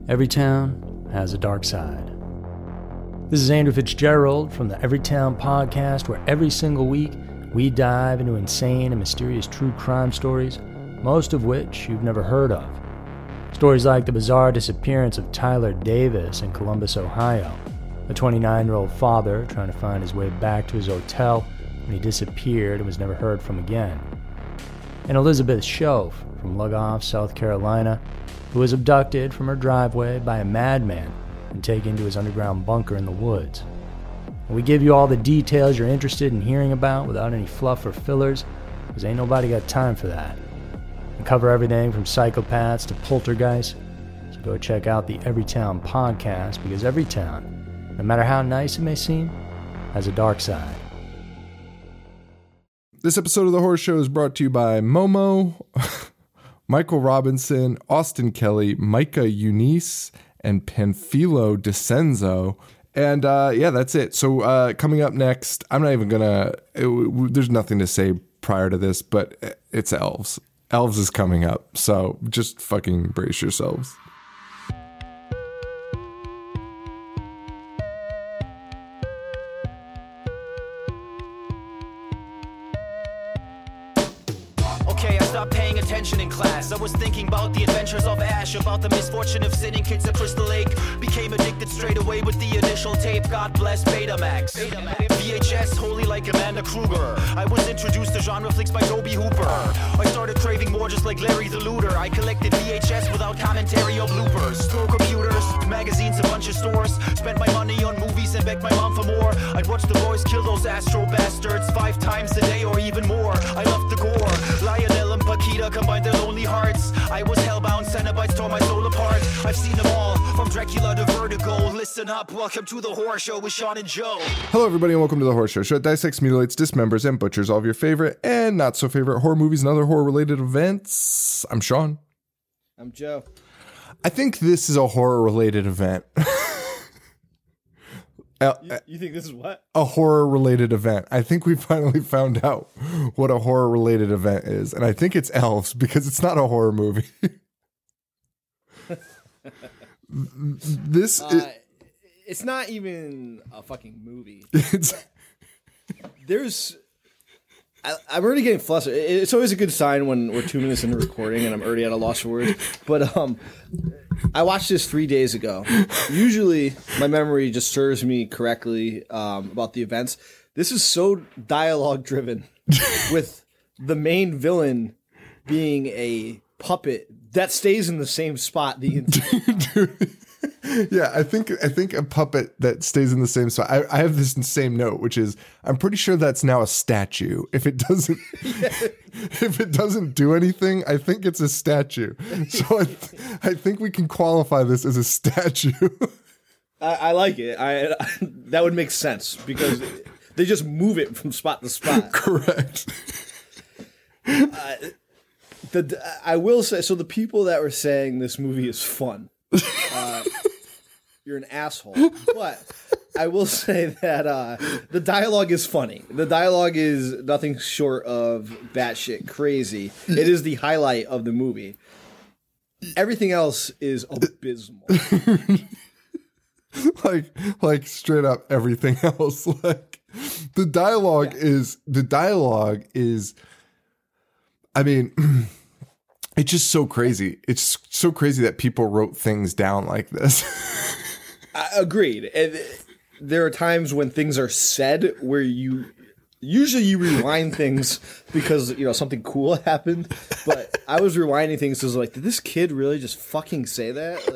Every town has a dark side. This is Andrew Fitzgerald from the Everytown Podcast, where every single week we dive into insane and mysterious true crime stories, most of which you've never heard of. Stories like the bizarre disappearance of Tyler Davis in Columbus, Ohio, a 29-year-old father trying to find his way back to his hotel when he disappeared and was never heard from again. And Elizabeth Shoaf from Lugoff, South Carolina, who was abducted from her driveway by a madman and taken to his underground bunker in the woods. And we give you all the details you're interested in hearing about without any fluff or fillers, because ain't nobody got time for that. We cover everything from psychopaths to poltergeists, so go check out the Everytown Podcast, because every town, no matter how nice it may seem, has a dark side. This episode of The Horror Show is brought to you by Momo, Michael Robinson, Austin Kelly, Micah Eunice, and Panfilo DeCenzo. And yeah, that's it. So coming up next, I'm not even gonna, there's nothing to say prior to this, but it's Elves. Elves is coming up. So just fucking brace yourselves. Paying attention in class. I was thinking about the adventures of Ash, about the misfortune of sitting kids at Crystal Lake. Became addicted straight away with the initial tape. God bless Betamax. VHS, holy like Amanda Kruger. I was introduced to genre flicks by Toby Hooper. I started craving more just like Larry the Looter. I collected VHS without commentary or bloopers. Store computers, magazines, a bunch of stores. Spent my money on movies and begged my mom for more. I'd watch the boys kill those Astro bastards 5 times a day or even more. I loved the gore. Lionel and Paquita combined their lonely hearts. I was hellbound, Cenobites tore my soul apart. I've seen them all, from Dracula to Vertigo. Listen up, welcome to The Horror Show with Sean and Joe. Hello everybody and welcome to The Horror Show. Show that dissects, mutilates, dismembers, and butchers all of your favorite and not so favorite horror movies and other horror related events. I'm Sean. I'm Joe. I think this is a horror related event. You think this is what? A horror-related event. I think we finally found out what a horror-related event is. And I think it's Elves because it's not a horror movie. It's not even a fucking movie. I'm already getting flustered. It's always a good sign when we're 2 minutes into recording and I'm already at a loss for words. But I watched this 3 days ago. Usually my memory just serves me correctly about the events. This is so dialogue driven with the main villain being a puppet that stays in the same spot the entire Yeah, I think a puppet that stays in the same spot. I have this same note, which is I'm pretty sure that's now a statue. If it doesn't, if it doesn't do anything, I think it's a statue. So I think we can qualify this as a statue. I like it. That would make sense because they just move it from spot to spot. Correct. I will say, so the people that were saying this movie is fun. You're an asshole. But I will say that the dialogue is funny. The dialogue is nothing short of batshit crazy. It is the highlight of the movie. Everything else is abysmal. like straight up everything else. Like the dialogue is. I mean. It's just so crazy. It's so crazy that people wrote things down like this. Agreed. And there are times when things are said where you rewind things because something cool happened. But I was rewinding things because like, did this kid really just fucking say that?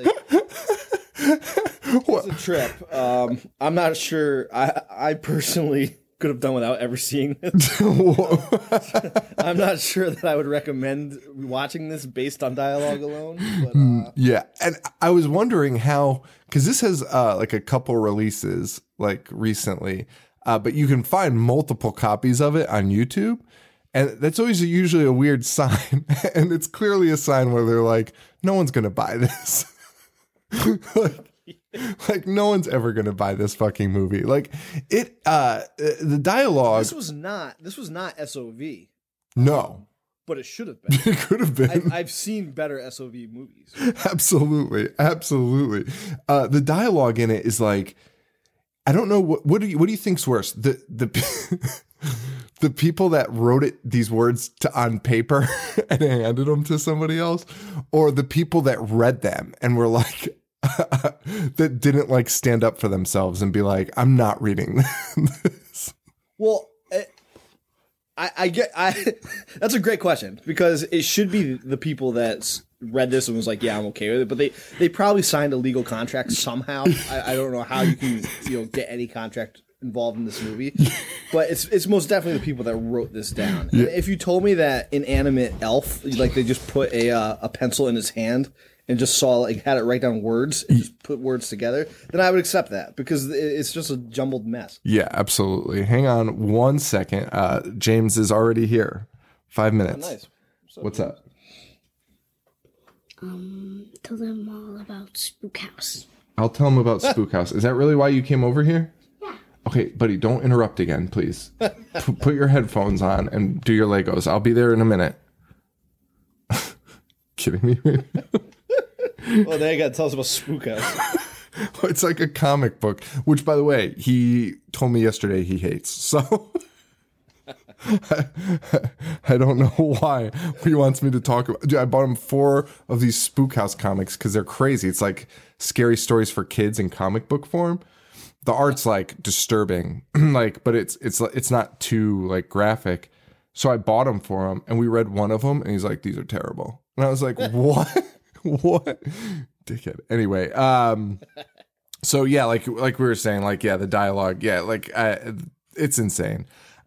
Like, it's a trip. I'm not sure. I personally could have done without ever seeing this. I'm not sure that I would recommend watching this based on dialogue alone. But, yeah, and I was wondering how, because this has like a couple releases like recently, but you can find multiple copies of it on YouTube, and that's always usually a weird sign, and it's clearly a sign where they're like, no one's gonna buy this. Like no one's ever gonna buy this fucking movie. Like it, the dialogue. This was not SOV. No, but it should have been. It could have been. I've seen better SOV movies. Absolutely. The dialogue in it is like, I don't know what do you think's worse? The people that wrote these words on paper and handed them to somebody else, or the people that read them and were like, that didn't like stand up for themselves and be like, I'm not reading this. Well, that's a great question, because it should be the people that read this and was like, yeah, I'm okay with it. But they probably signed a legal contract somehow. I don't know how you can get any contract involved in this movie, but it's most definitely the people that wrote this down. Yeah. If you told me that inanimate elf, like they just put a pencil in his hand and just had it write down words and just put words together, then I would accept that, because it's just a jumbled mess. Yeah, absolutely. Hang on 1 second. James is already here. 5 minutes. Oh, nice. What's up? Tell them all about Spook House. I'll tell them about Spook House. Is that really why you came over here? Yeah. Okay, buddy, don't interrupt again, please. Put your headphones on and do your Legos. I'll be there in a minute. Kidding me? Well, now you got to tell us about Spook House. It's like a comic book, which, by the way, he told me yesterday he hates. So I don't know why he wants me to talk about. Dude, I bought him 4 of these Spook House comics because they're crazy. It's like scary stories for kids in comic book form. The art's like disturbing, but it's not too like graphic. So I bought them for him, and we read one of them, and he's like, "These are terrible," and I was like, "What? What, dickhead?" Anyway, so yeah, like we were saying, like the dialogue, it's insane,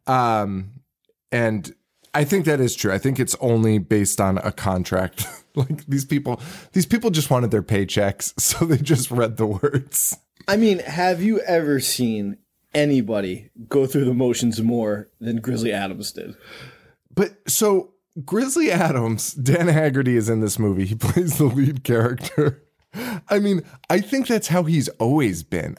and I think that is true. I think it's only based on a contract. Like these people just wanted their paychecks, so they just read the words. I mean, have you ever seen anybody go through the motions more than Grizzly Adams did? But so Grizzly Adams, Dan Haggerty is in this movie. He plays the lead character. I mean, I think that's how he's always been.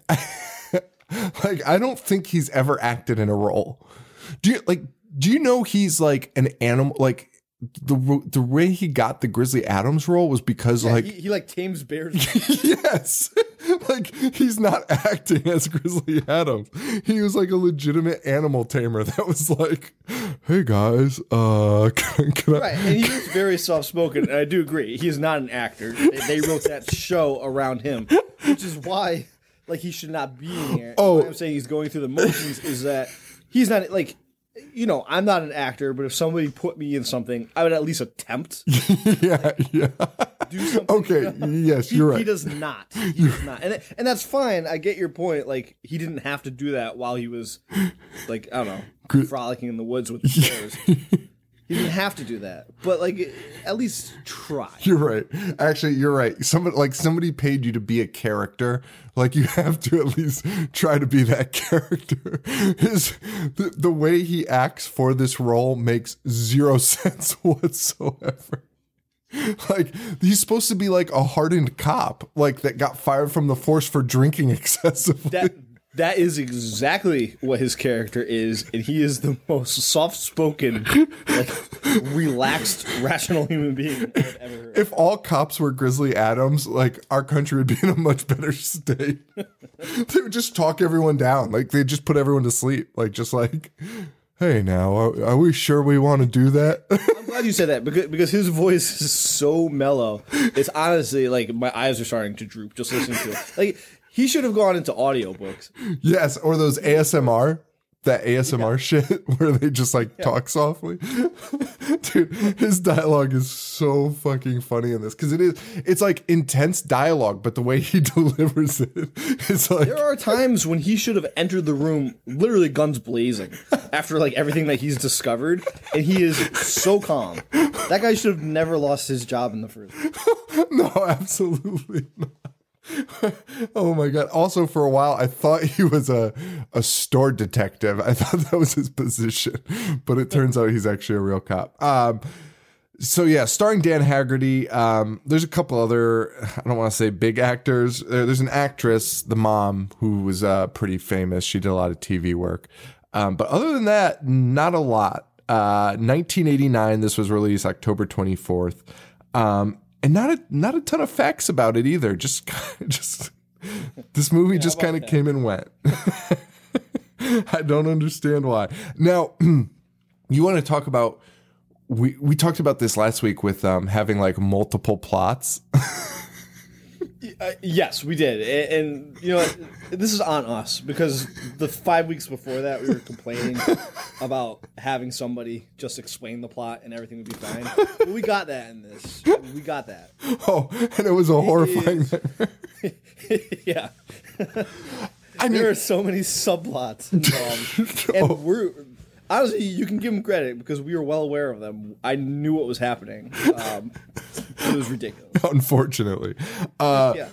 Like, I don't think he's ever acted in a role. Do you know he's like an animal? Like the way he got the Grizzly Adams role was because he like tames bears. Yes. Like, he's not acting as Grizzly Adams. He was like a legitimate animal tamer that was like, "Hey guys, can I?" Right, and he was very soft-spoken, and I do agree. He's not an actor. They wrote that show around him, which is why, like, he should not be in here. Oh. Why I'm saying he's going through the motions is that he's not, like, I'm not an actor, but if somebody put me in something, I would at least attempt. Yeah. Do something. Okay, yes, you're right. He does not. He does not. And that's fine. I get your point. Like, he didn't have to do that while he was, like, I don't know, frolicking in the woods with the bears. He didn't have to do that. But, like, at least try. You're right. Actually, you're right. Somebody paid you to be a character. Like, you have to at least try to be that character. The way he acts for this role makes 0 sense whatsoever. Like, he's supposed to be like a hardened cop, like that got fired from the force for drinking excessively. That is exactly what his character is, and he is the most soft-spoken, like, relaxed, rational human being I've ever heard. If all cops were Grizzly Adams, like, our country would be in a much better state. They would just talk everyone down. Like, they'd just put everyone to sleep. Like, just like, "Hey, now, are we sure we want to do that?" I'm glad you said that, because his voice is so mellow. It's honestly, like, my eyes are starting to droop just listening to it. Like, he should have gone into audiobooks. Yes, or those ASMR, that ASMR shit where they just like talk softly. Dude, his dialogue is so fucking funny in this because it's like intense dialogue, but the way he delivers it is like. There are times when he should have entered the room literally guns blazing after like everything that he's discovered, and he is so calm. That guy should have never lost his job in the first place. No, absolutely not. Oh my god. Also, for a while I thought he was a store detective. I thought that was his position, but it turns out he's actually a real cop. So yeah, starring Dan Haggerty. There's a couple other, I don't want to say big actors. There's an actress, the mom, who was pretty famous. She did a lot of TV work, but other than that, not a lot. 1989. This was released October 24th. And not a ton of facts about it either. Just this movie just kind of came and went. I don't understand why. Now, you want to talk about, we talked about this last week with having like multiple plots. Yes, we did. And you know what? This is on us because the 5 weeks before that, we were complaining about having somebody just explain the plot and everything would be fine. But we got that in this. We got that. Oh, and it was a horrifying. Yeah. I mean, there are so many subplots involved. And we're honestly, you can give them credit because we were well aware of them. I knew what was happening. It was ridiculous. Unfortunately, Yeah.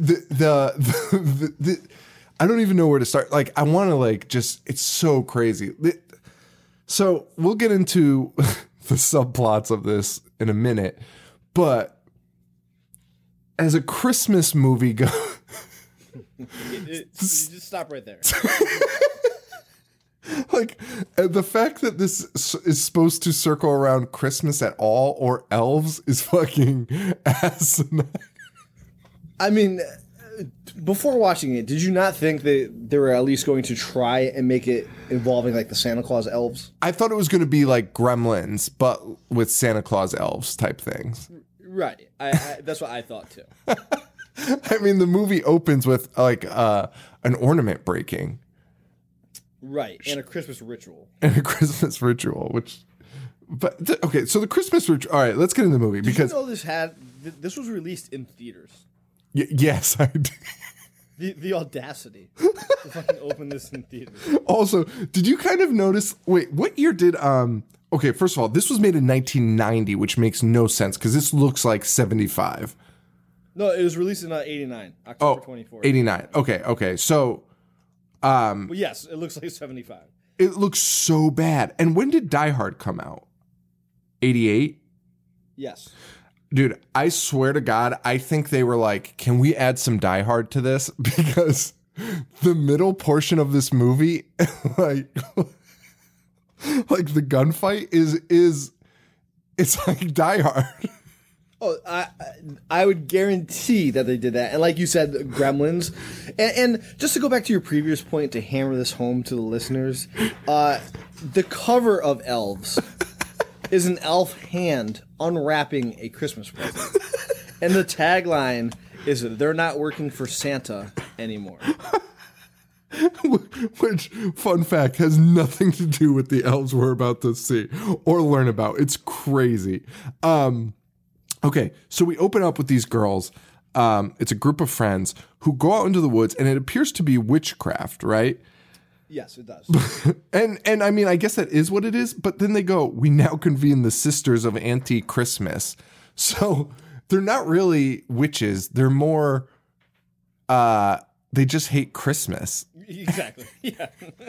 the I don't even know where to start. Like, I want to like just. It's so crazy. So we'll get into the subplots of this in a minute, but as a Christmas movie goes. You just stop right there. Like, the fact that this is supposed to circle around Christmas at all or elves is fucking asinine. I mean, before watching it, did you not think that they were at least going to try and make it involving like the Santa Claus elves? I thought it was going to be like Gremlins, but with Santa Claus elves type things. Right. I that's what I thought too. I mean, the movie opens with like an ornament breaking. Right, and a Christmas ritual. And a Christmas ritual, okay, so the Christmas ritual. All right, let's get into the movie because you know this was released in theaters. Yes, I did. The audacity to fucking open this in theaters. Also, did you kind of notice? Wait, what year did Okay, first of all, this was made in 1990, which makes no sense because this looks like 75. No, it was released in 89, October 24th. 89. Okay. So, well, yes, it looks like 75. it looks so bad. And when did Die Hard come out? 88? Yes. Dude, I swear to God, I think they were like, can we add some Die Hard to this? Because the middle portion of this movie, like the gunfight it's like Die Hard. Oh, I would guarantee that they did that. And like you said, Gremlins. And just to go back to your previous point to hammer this home to the listeners, the cover of Elves is an elf hand unwrapping a Christmas present. And the tagline is, "They're not working for Santa anymore." Which, fun fact, has nothing to do with the elves we're about to see or learn about. It's crazy. Okay, so we open up with these girls. It's a group of friends who go out into the woods, and it appears to be witchcraft, right? Yes, it does. And I mean, I guess that is what it is, but then they go, we now convene the Sisters of Anti-Christmas. So they're not really witches. They're more, they just hate Christmas. Exactly, yeah.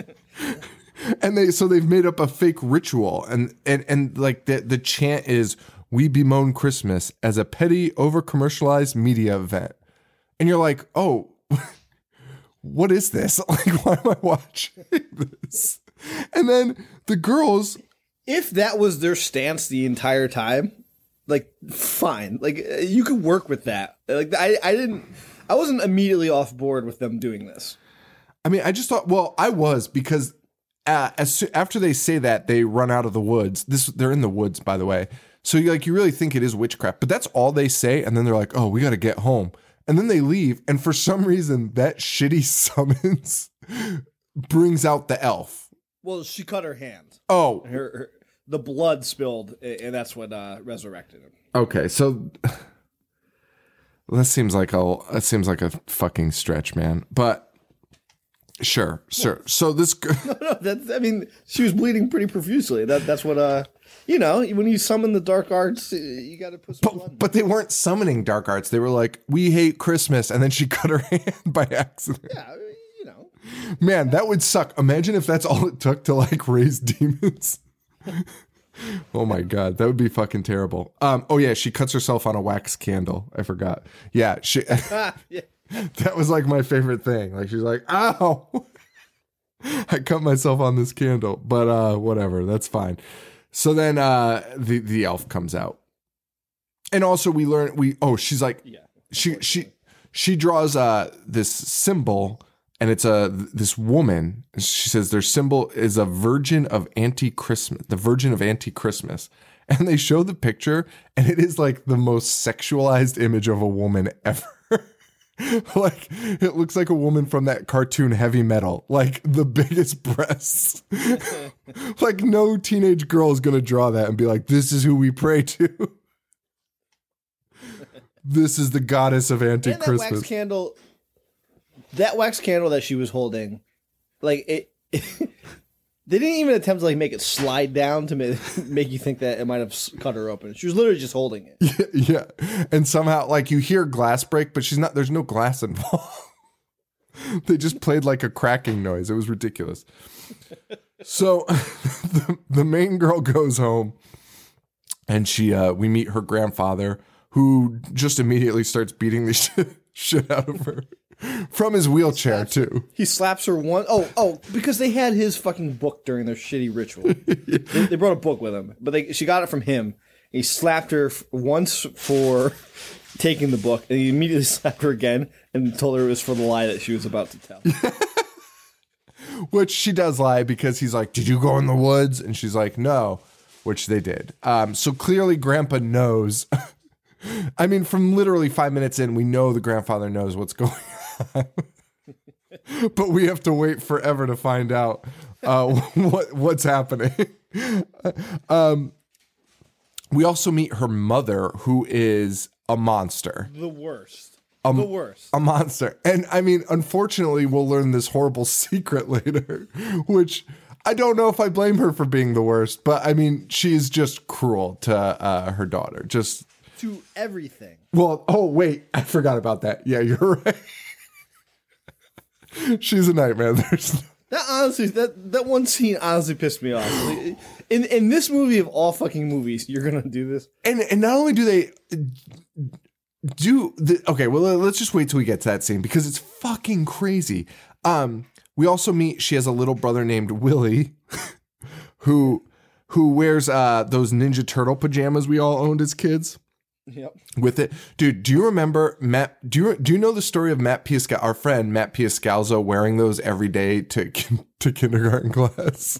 And they've made up a fake ritual, and like the chant is, "We bemoan Christmas" as a petty, over-commercialized media event. And you're like, oh, what is this? Like, why am I watching this? And then the girls... If that was their stance the entire time, like, fine. Like, you could work with that. Like, I wasn't immediately off board with them doing this. I mean, I just thought, well, I was, because after they say that, they run out of the woods. They're in the woods, by the way. So you really think it is witchcraft, but that's all they say. And then they're like, oh, we got to get home. And then they leave. And for some reason, that shitty summons brings out the elf. Well, she cut her hand. Oh, the blood spilled, and that's what resurrected him. Okay. So that seems like a fucking stretch, man. But sure. So this No, I mean, she was bleeding pretty profusely. That's what when you summon the dark arts, you got to put some blood in. But they weren't summoning dark arts. They were like, we hate Christmas, and then she cut her hand by accident. Yeah, Man, that would suck. Imagine if that's all it took to like raise demons. Oh my God, that would be fucking terrible. Oh yeah, she cuts herself on a wax candle. I forgot. Yeah, yeah. That was like my favorite thing. Like she's like, ow. I cut myself on this candle, but whatever, that's fine. So then the elf comes out. And also we learn she's like she draws this symbol, and it's this woman. She says their symbol is a virgin of anti-Christmas, the virgin of anti-Christmas. And they show the picture, and it is like the most sexualized image of a woman ever. Like, it looks like a woman from that cartoon Heavy Metal, like the biggest breasts. Like, no teenage girl is going to draw that and be like, this is who we pray to. This is the goddess of anti-Christmas. And that wax candle that she was holding, like, it they didn't even attempt to like make it slide down to make you think that it might have cut her open. She was literally just holding it. Yeah. And somehow, like, you hear glass break, but there's no glass involved. They just played like a cracking noise. It was ridiculous. So the main girl goes home, and we meet her grandfather, who just immediately starts beating the shit out of her. From his wheelchair, too. He slaps her one. Oh, because they had his fucking book during their shitty ritual. They brought a book with them, but she got it from him. He slapped her once for taking the book, and he immediately slapped her again and told her it was for the lie that she was about to tell. Which she does lie, because he's like, did you go in the woods? And she's like, no, which they did. So clearly Grandpa knows. I mean, from literally 5 minutes in, we know the grandfather knows what's going on. But we have to wait forever to find out what's happening. We also meet her mother, who is a monster. The worst. A monster. And I mean, unfortunately, we'll learn this horrible secret later, which I don't know if I blame her for being the worst, but I mean, she's just cruel to her daughter. Just to everything. Well, oh, wait, I forgot about that. Yeah, you're right. She's a nightmare. That one scene honestly pissed me off. In this movie of all fucking movies, you're gonna do this. And not only do they okay, well, let's just wait till we get to that scene, because it's fucking crazy. We also meet, she has a little brother named Willie, who wears those Ninja Turtle pajamas we all owned as kids. Yep. With it, dude. Do you remember Matt? Do you know the story of Matt Piascalzo, our friend Matt Piascalzo, wearing those every day to kindergarten class?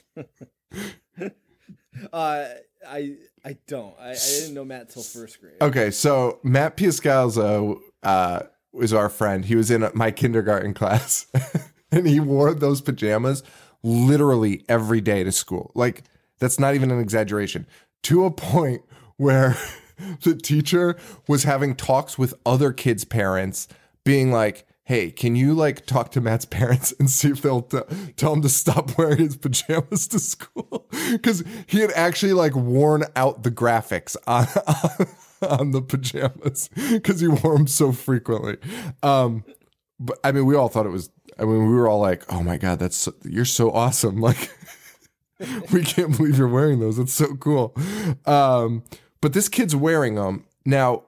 I don't. I didn't know Matt till first grade. Okay, so Matt Piascalzo was our friend. He was in my kindergarten class, and he wore those pajamas literally every day to school. Like, that's not even an exaggeration. To a point where the teacher was having talks with other kids' parents, being like, hey, can you like talk to Matt's parents and see if they'll tell him to stop wearing his pajamas to school? Because he had actually like worn out the graphics on the pajamas because he wore them so frequently. But I mean, we all thought it was, we were all like, oh my God, you're so awesome. Like, we can't believe you're wearing those. It's so cool. But this kid's wearing them. Now,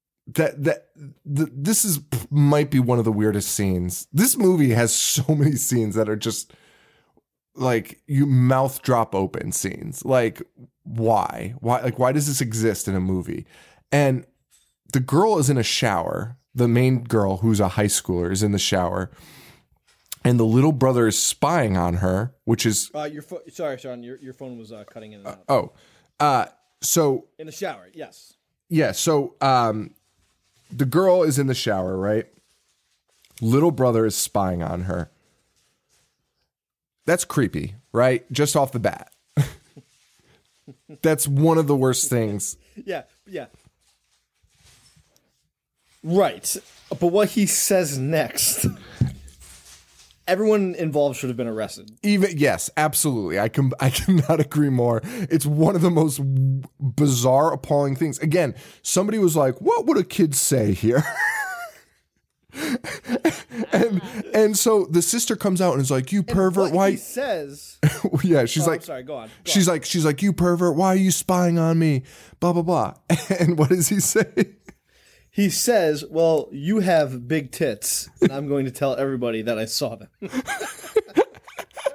this might be one of the weirdest scenes. This movie has so many scenes that are just like you mouth drop open scenes. Like, why? Like, why does this exist in a movie? And the girl is in a shower. The main girl, who's a high schooler, is in the shower. And the little brother is spying on her, which is... sorry, Sean, your phone was cutting in and out. So... In the shower, yes. Yeah, so the girl is in the shower, right? Little brother is spying on her. That's creepy, right? Just off the bat. That's one of the worst things. Yeah. Right. But what he says next... Everyone involved should have been arrested. Yes, absolutely. I cannot agree more. It's one of the most bizarre, appalling things. Again, somebody was like, "What would a kid say here?" and so the sister comes out and is like, "You pervert! Why?" He says, "Yeah." She's like, I'm sorry. Go on. She's like, "You pervert! Why are you spying on me?" Blah blah blah. And what does he say? He says, well, you have big tits, and I'm going to tell everybody that I saw them.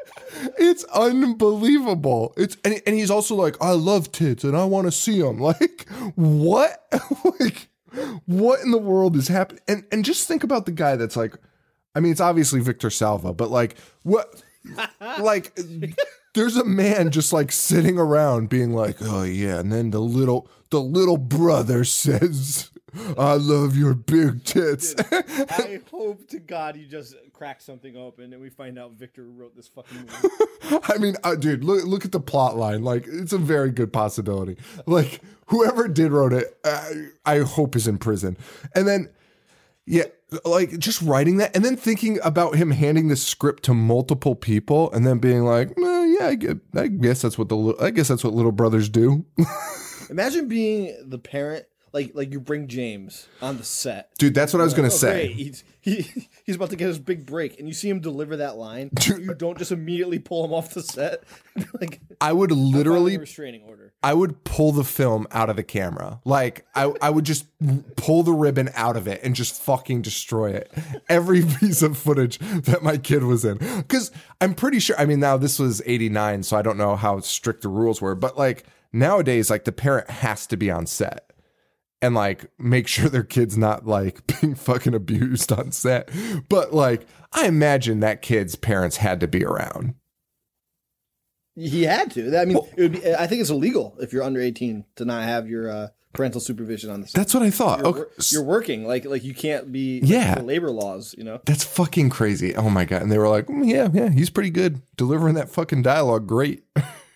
It's unbelievable. And he's also like, I love tits and I want to see them. Like, what? Like, what in the world is happening? And just think about the guy that's like, I mean, it's obviously Victor Salva, but like, what? Like, there's a man just like sitting around being like, oh yeah, and then the little brother says, I love your big tits. I hope to God you just crack something open and we find out Victor wrote this fucking movie. I mean, dude, look at the plot line. Like, it's a very good possibility. Like, whoever did wrote it, I hope is in prison. And then, yeah, like just writing that and then thinking about him handing the script to multiple people and then being like, yeah, I guess that's what little brothers do. Imagine being the parent. Like you bring James on the set. Dude, that's what I was going to say. Great. He's about to get his big break, and you see him deliver that line. Dude, you don't just immediately pull him off the set. Like, I would literally... a restraining order. I would pull the film out of the camera. Like, I would just pull the ribbon out of it and just fucking destroy it. Every piece of footage that my kid was in. Because I'm pretty sure... I mean, now this was 89, so I don't know how strict the rules were. But, like, nowadays, like, the parent has to be on set. And like make sure their kid's not like being fucking abused on set. But like I imagine that kid's parents had to be around. He had to. I mean, it would be, I think it's illegal if you're under 18 to not have your parental supervision on the set. That's what I thought. You're working like you can't be the labor laws, you know. That's fucking crazy. Oh my God. And they were like, yeah, he's pretty good delivering that fucking dialogue. Great.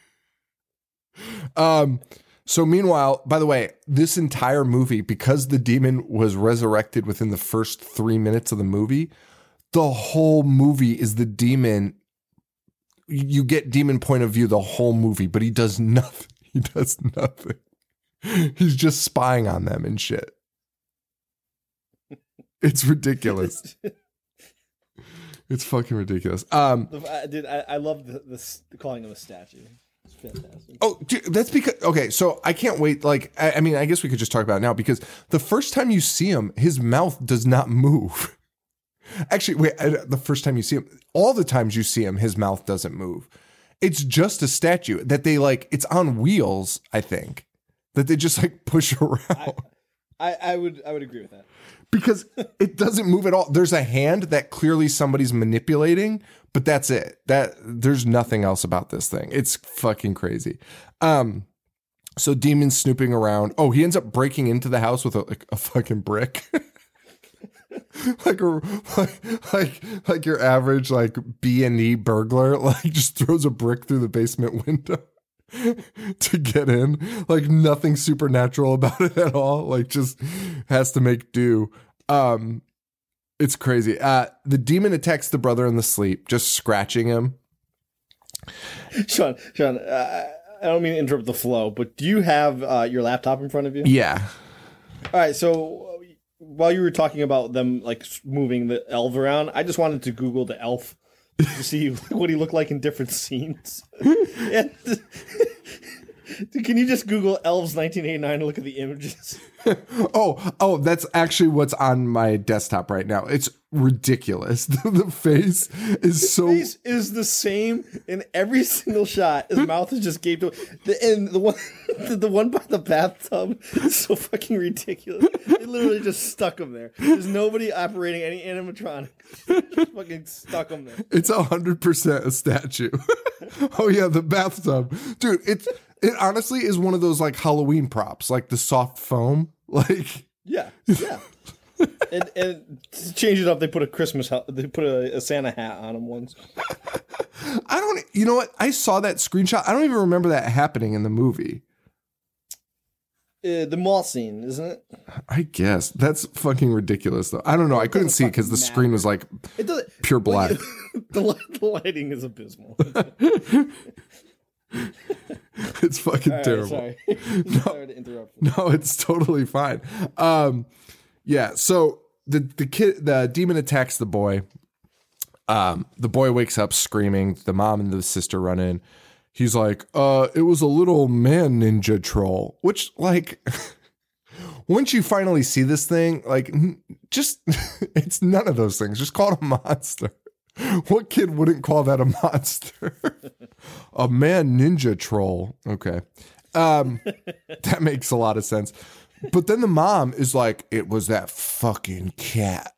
So meanwhile, by the way, this entire movie, because the demon was resurrected within the first 3 minutes of the movie, the whole movie is the demon. You get demon point of view the whole movie, but he does nothing. He does nothing. He's just spying on them and shit. It's ridiculous. It's fucking ridiculous. Dude, I love the calling him a statue. Fantastic. Oh, dude, that's because okay. So I can't wait. Like, I mean, I guess we could just talk about it now because the first time you see him, his mouth does not move. Actually, wait. The first time you see him, all the times you see him, his mouth doesn't move. It's just a statue that they like. It's on wheels. I think that they just like push around. I would agree with that. Because it doesn't move at all. There's a hand that clearly somebody's manipulating, but that's it. There's nothing else about this thing. It's fucking crazy. So Demon's snooping around. Oh, he ends up breaking into the house with a fucking brick. like your average like B&E burglar, like just throws a brick through the basement window to get in. Like nothing supernatural about it at all. Like just has to make do. It's crazy. The demon attacks the brother in the sleep, just scratching him. Sean, I don't mean to interrupt the flow, but do you have your laptop in front of you? Yeah. All right. So while you were talking about them like moving the elf around, I just wanted to Google the elf to see what he looked like in different scenes. And, can you just Google elves 1989 and look at the images? Oh, that's actually what's on my desktop right now. It's ridiculous. The face is so... His face is the same in every single shot. His mouth is just gaped open. And the one by the bathtub is so fucking ridiculous. They literally just stuck him there. There's nobody operating any animatronic. Just fucking stuck him there. It's 100% a statue. Oh yeah, the bathtub. Dude, it honestly is one of those like Halloween props, like the soft foam. Like yeah. and to change it up, they put a Santa hat on him once. You know what? I saw that screenshot. I don't even remember that happening in the movie. The mall scene, isn't it? I guess. That's fucking ridiculous, though. I don't know. I couldn't see it because the screen was like pure black. The lighting is abysmal. It's fucking terrible. Sorry. Sorry to interrupt. No, it's totally fine. Yeah, so the demon attacks the boy. The boy wakes up screaming. The mom and the sister run in. He's like, it was a little man ninja troll, which like once you finally see this thing, like just it's none of those things. Just call it a monster. What kid wouldn't call that a monster? A man ninja troll. Okay. That makes a lot of sense. But then the mom is like, it was that fucking cat.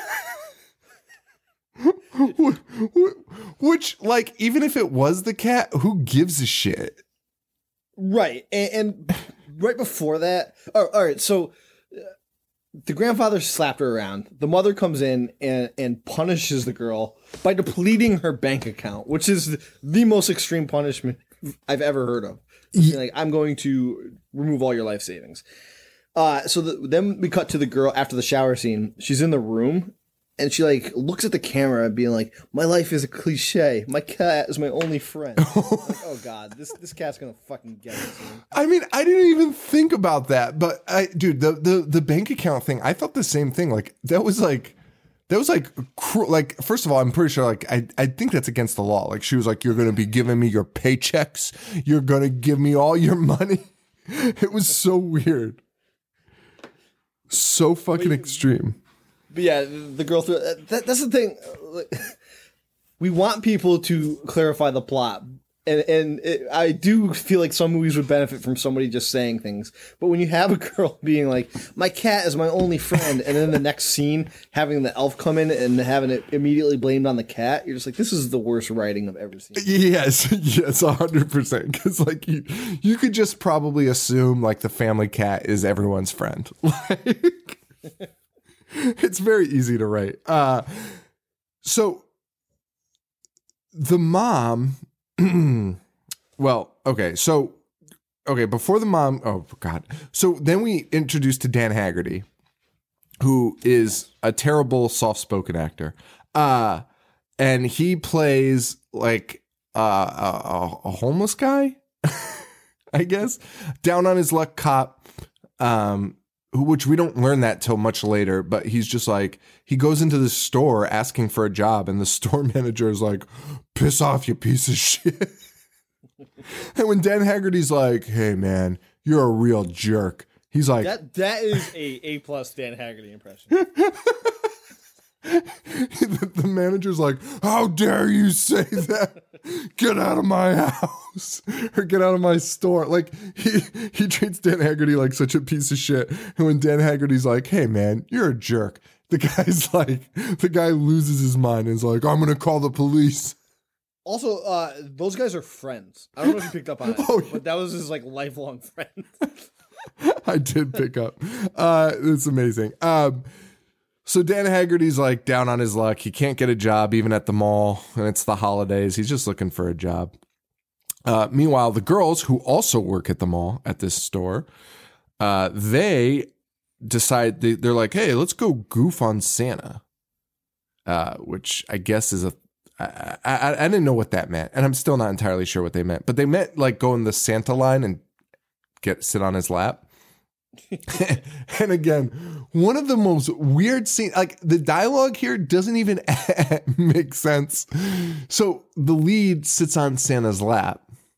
Which, like, even if it was the cat, who gives a shit? Right. And right before that, all right, so the grandfather slapped her around. The mother comes in and punishes the girl by depleting her bank account, which is the most extreme punishment I've ever heard of. Like, I'm going to remove all your life savings. Then we cut to the girl after the shower scene. She's in the room and she like looks at the camera being like, my life is a cliche. My cat is my only friend. Like, oh God, this cat's gonna fucking get it soon. I mean, I didn't even think about that, but dude, the bank account thing, I thought the same thing. Like that was cruel. Like, first of all, I'm pretty sure like I think that's against the law. Like she was like, you're gonna be giving me your paychecks. You're gonna give me all your money. It was so weird. So fucking extreme. But yeah, the girl threw that's the thing. We want people to clarify the plot. And I do feel like some movies would benefit from somebody just saying things. But when you have a girl being like, my cat is my only friend, and then the next scene having the elf come in and having it immediately blamed on the cat, you're just like, this is the worst writing I've ever seen. Yes, 100%. Because like you could just probably assume like the family cat is everyone's friend. Like, it's very easy to write. So the mom. Well, okay, before the mom, oh God. So then we introduced to Dan Haggerty, who is a terrible soft-spoken actor. And he plays like a homeless guy, I guess, down on his luck cop, which we don't learn that till much later, but he's just like, he goes into the store asking for a job and the store manager is like, piss off, you piece of shit. And when Dan Haggerty's like, hey man, you're a real jerk. He's like, that is a plus Dan Haggerty impression. The manager's like, how dare you say that? Get out of my house or get out of my store. Like he treats Dan Haggerty like such a piece of shit. And when Dan Haggerty's like, hey man, you're a jerk, the guy loses his mind and is like, I'm gonna call the police. Also, those guys are friends. I don't know if you picked up on it, but that was his like lifelong friend. I did pick up. It's amazing. So Dan Haggerty's like down on his luck. He can't get a job even at the mall, and it's the holidays. He's just looking for a job. Meanwhile, the girls who also work at the mall at this store, they decide they're like, hey, let's go goof on Santa, which I guess is I didn't know what that meant, and I'm still not entirely sure what they meant, but they meant like go in the Santa line and sit on his lap. And again, one of the most weird scenes, like the dialogue here doesn't even make sense. So the lead sits on Santa's lap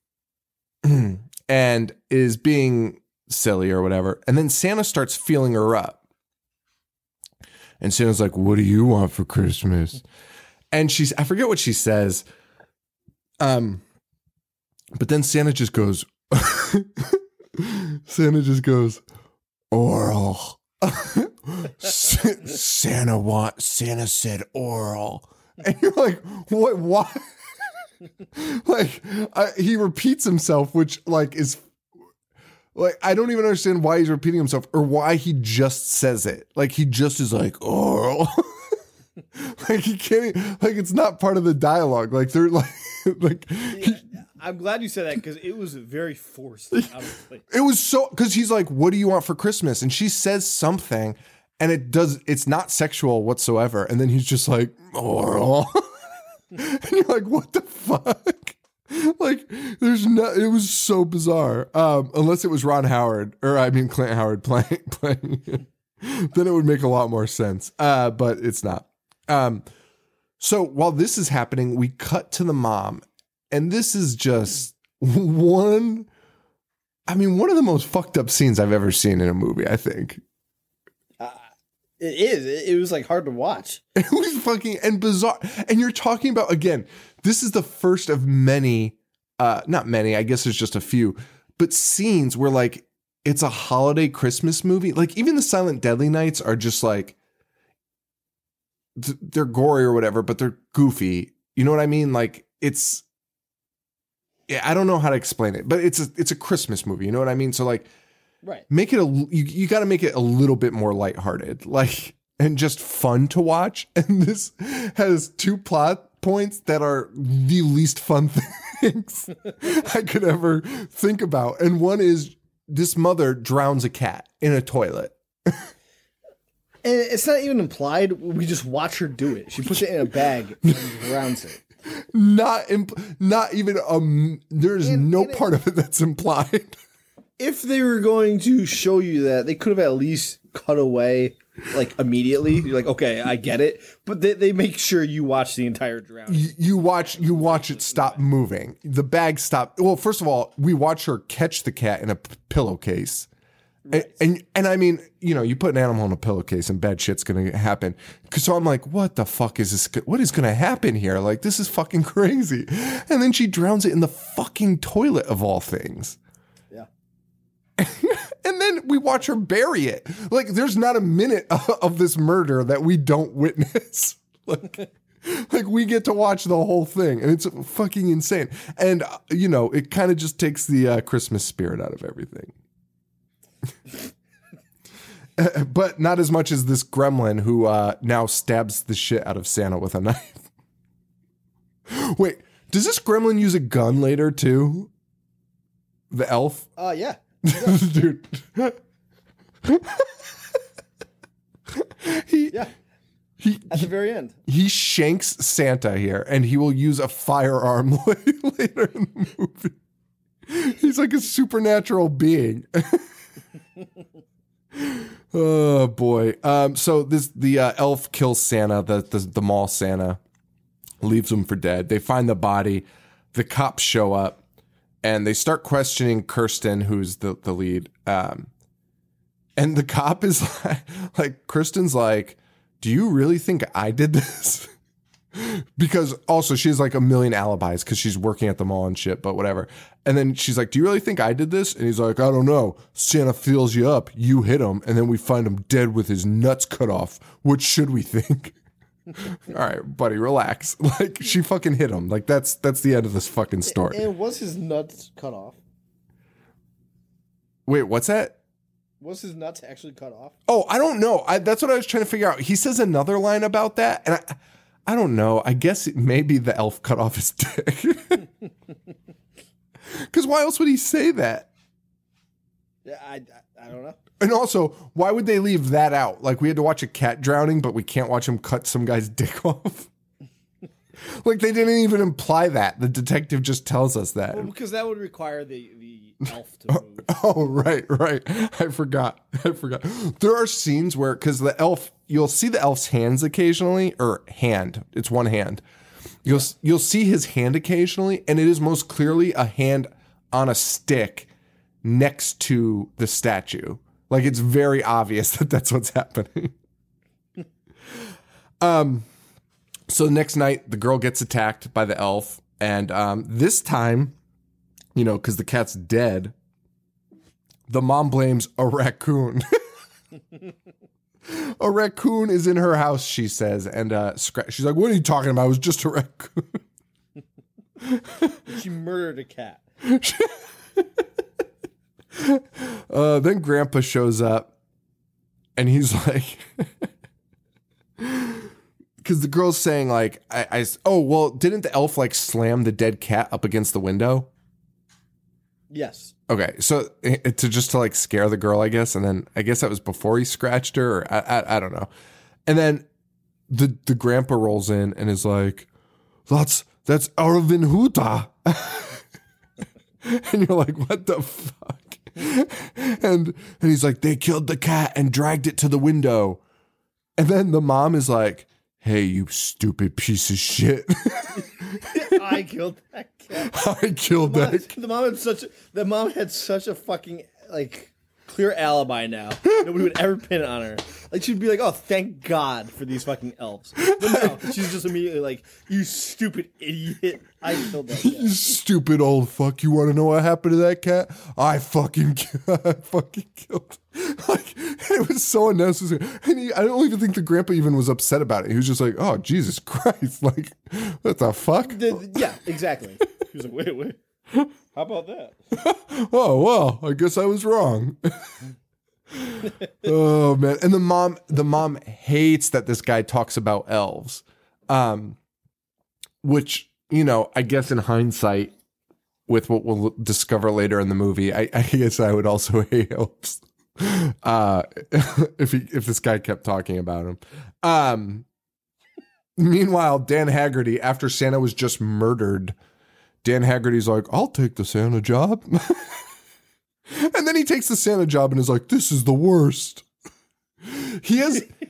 and is being silly or whatever. And then Santa starts feeling her up. And Santa's like, what do you want for Christmas? And I forget what she says. But then Santa just goes, oral. Santa said oral. And you're like, what? Why? Like, he repeats himself, which like is like, I don't even understand why he's repeating himself or why he just says it. Like, he just is like, oral. Like, he can't, like, it's not part of the dialogue. Like, they're like, I'm glad you said that because it was very forced out of place. It was so, because he's like, what do you want for Christmas? And she says something and it's not sexual whatsoever. And then he's just like, oral. And you're like, what the fuck? Like, it was so bizarre. Unless it was Clint Howard playing it. Then it would make a lot more sense. But it's not. So while this is happening, we cut to the mom. And this is just one of the most fucked up scenes I've ever seen in a movie, I think. It is. It was like hard to watch. It was fucking and bizarre. And you're talking about, again, this is the first of many not many, I guess there's just a few, but scenes where like it's a holiday Christmas movie. Like even the Silent Deadly Nights are just like, they're gory or whatever, but they're goofy. You know what I mean? Like it's, yeah, I don't know how to explain it, but it's a Christmas movie. You know what I mean? So like, right. Make it you got to make it a little bit more lighthearted, like, and just fun to watch. And this has 2 plot points that are the least fun things I could ever think about. And one is this mother drowns a cat in a toilet. And it's not even implied. We just watch her do it. She puts it in a bag and drowns it. Not even there's no part of it that's implied. If they were going to show you that, they could have at least cut away like immediately. You're like, okay, I get it. But they make sure you watch the entire drowning. You watch it stop moving. The bag stop. Well, first of all, we watch her catch the cat in a pillowcase. Right. And I mean, you know, you put an animal in a pillowcase and bad shit's going to happen. So I'm like, what the fuck is this? What is going to happen here? Like, this is fucking crazy. And then she drowns it in the fucking toilet of all things. Yeah. And then we watch her bury it. Like, there's not a minute of this murder that we don't witness. Like we get to watch the whole thing, and it's fucking insane. And, you know, it kind of just takes the Christmas spirit out of everything. But not as much as this gremlin who now stabs the shit out of Santa with a knife. Wait, does this gremlin use a gun later too? The elf? Yeah. Dude. At the very end. He shanks Santa here, and he will use a firearm later in the movie. He's like a supernatural being. Oh boy. So the elf kills Santa, the mall Santa, leaves him for dead. They find the body. The cops show up and they start questioning Kirsten, who's the lead. And the cop is like Kirsten's like, do you really think I did this? Because also she has like a million alibis because she's working at the mall and shit, but whatever. And then she's like, do you really think I did this? And he's like, I don't know. Santa fills you up. You hit him. And then we find him dead with his nuts cut off. What should we think? All right, buddy, relax. Like, she fucking hit him. Like, that's the end of this fucking story. And was his nuts cut off? Wait, what's that? Was his nuts actually cut off? Oh, I don't know. That's what I was trying to figure out. He says another line about that. And I don't know. I guess maybe the elf cut off his dick. Because why else would he say that? Yeah, I don't know. And also, why would they leave that out? Like, we had to watch a cat drowning, but we can't watch him cut some guy's dick off. Like, they didn't even imply that. The detective just tells us that. Well, because that would require the elf to move. Oh, right. I forgot. There are scenes where, because the elf, you'll see the elf's hands occasionally, or hand. It's one hand. You'll see his hand occasionally, and it is most clearly a hand on a stick next to the statue. Like, it's very obvious that that's what's happening. So the next night, the girl gets attacked by the elf, and this time, you know, because the cat's dead, the mom blames a raccoon. A raccoon is in her house, she says, and she's like, what are you talking about? It was just a raccoon. She murdered a cat. Then Grandpa shows up, and he's like, because the girl's saying like, oh, well, didn't the elf like slam the dead cat up against the window? Yes. Okay, so to like scare the girl, I guess, and then I guess that was before he scratched her, or I don't know. And then the grandpa rolls in and is like, that's Arvin Huta. And you're like, what the fuck? And he's like, they killed the cat and dragged it to the window. And then the mom is like, hey, you stupid piece of shit. I killed that cat. I killed that. The mom had such a fucking like clear alibi now. Nobody would ever pin it on her. Like, she'd be like, oh, thank God for these fucking elves. But no, she's just immediately like, you stupid idiot. I killed that You cat. stupid old fuck. You want to know what happened to that cat? I fucking killed. Like, it was so unnecessary. And I don't even think the grandpa even was upset about it. He was just like, oh, Jesus Christ. Like, what the fuck? Yeah, exactly. He was like, wait. How about that? Oh, well, I guess I was wrong. Oh, man. And the mom hates that this guy talks about elves. Which, you know, I guess in hindsight, with what we'll discover later in the movie, I guess I would also hate elves. If this guy kept talking about him. Meanwhile, Dan Haggerty, after Santa was just murdered, Dan Haggerty's like, I'll take the Santa job. And then he takes the Santa job and is like, this is the worst. He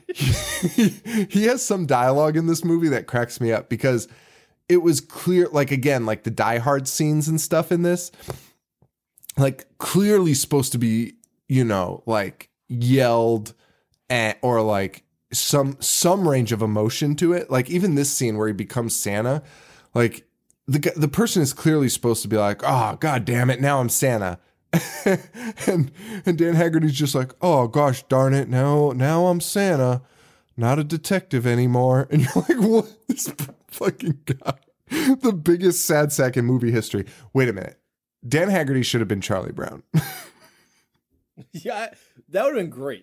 has some dialogue in this movie that cracks me up because it was clear, like, again, like the Die Hard scenes and stuff in this, like clearly supposed to be, you know, like yelled at, or like some range of emotion to it. Like even this scene where he becomes Santa, like the person is clearly supposed to be like, oh, God damn it, now I'm Santa. and Dan Haggerty's just like, oh gosh darn it, now I'm Santa, not a detective anymore. And you're like, what? This fucking guy, the biggest sad sack in movie history. Wait a minute, Dan Haggerty should have been Charlie Brown. Yeah, that would have been great.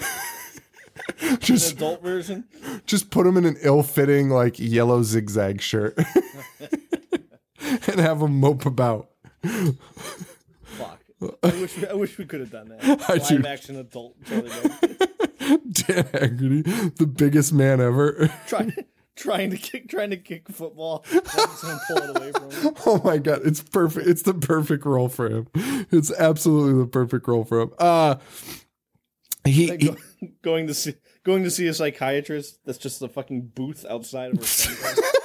Just An adult version. Just put him in an ill-fitting like yellow zigzag shirt and have him mope about. Fuck. I wish we could have done that. I do. Live action adult Charlie Brown. Dan Haggerty, the biggest man ever. trying to kick football. Someone pull it away from him. Oh my God, it's perfect. It's the perfect role for him. It's absolutely the perfect role for him. Going to see a psychiatrist that's just a fucking booth outside of her friend's house.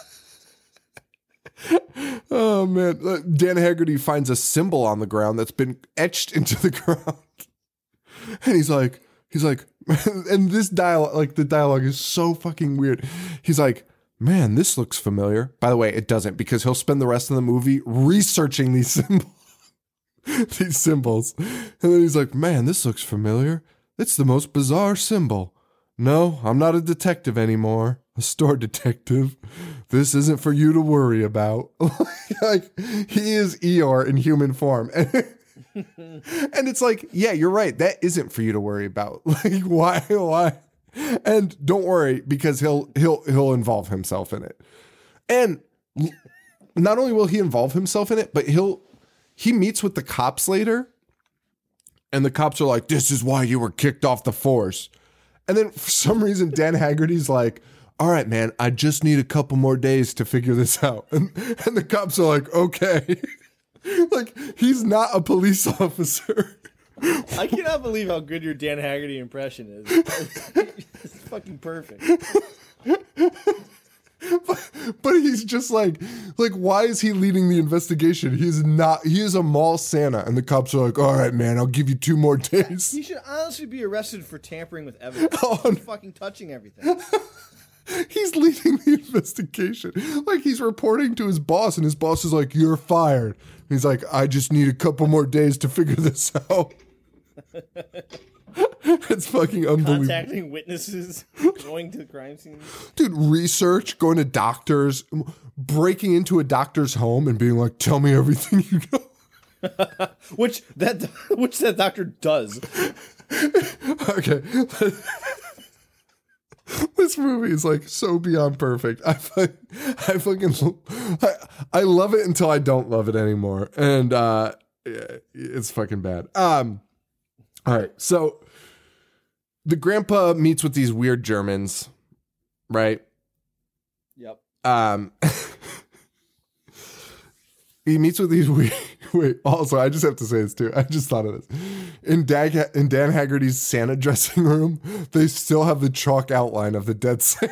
Oh man, Dan Haggerty finds a symbol on the ground that's been etched into the ground, and he's like, and this dialogue, like the dialogue is so fucking weird. He's like, man, this looks familiar. By the way, it doesn't, because he'll spend the rest of the movie researching these symbols, and then he's like, man, this looks familiar. It's the most bizarre symbol. No, I'm not a detective anymore. A store detective. This isn't for you to worry about. Like, he is Eeyore in human form. And it's like, yeah, you're right. That isn't for you to worry about. Like, why? And don't worry, because he'll involve himself in it. And not only will he involve himself in it, but he meets with the cops later. And the cops are like, this is why you were kicked off the force. And then for some reason, Dan Haggerty's like, all right, man, I just need a couple more days to figure this out. And the cops are like, okay. Like, he's not a police officer. I cannot believe how good your Dan Haggerty impression is. It's fucking perfect. But he's just like, why is he leading the investigation? He is a mall Santa. And the cops are like, all right, man, I'll give you 2 more days. He should honestly be arrested for tampering with evidence. Oh, He's fucking touching everything. He's leading the investigation. Like, he's reporting to his boss, and his boss is like, you're fired. He's like, I just need a couple more days to figure this out. It's fucking unbelievable. Contacting witnesses, going to the crime scene. Dude, research, going to doctors, breaking into a doctor's home and being like, tell me everything you know. Which that doctor does. Okay. This movie is like so beyond perfect. I love it until I don't love it anymore. And it's fucking bad. All right. So the grandpa meets with these weird Germans, right? Yep. He meets with these weird. Wait, also, I just have to say this too. I just thought of this. In Dan Haggerty's Santa dressing room, they still have the chalk outline of the dead Santa.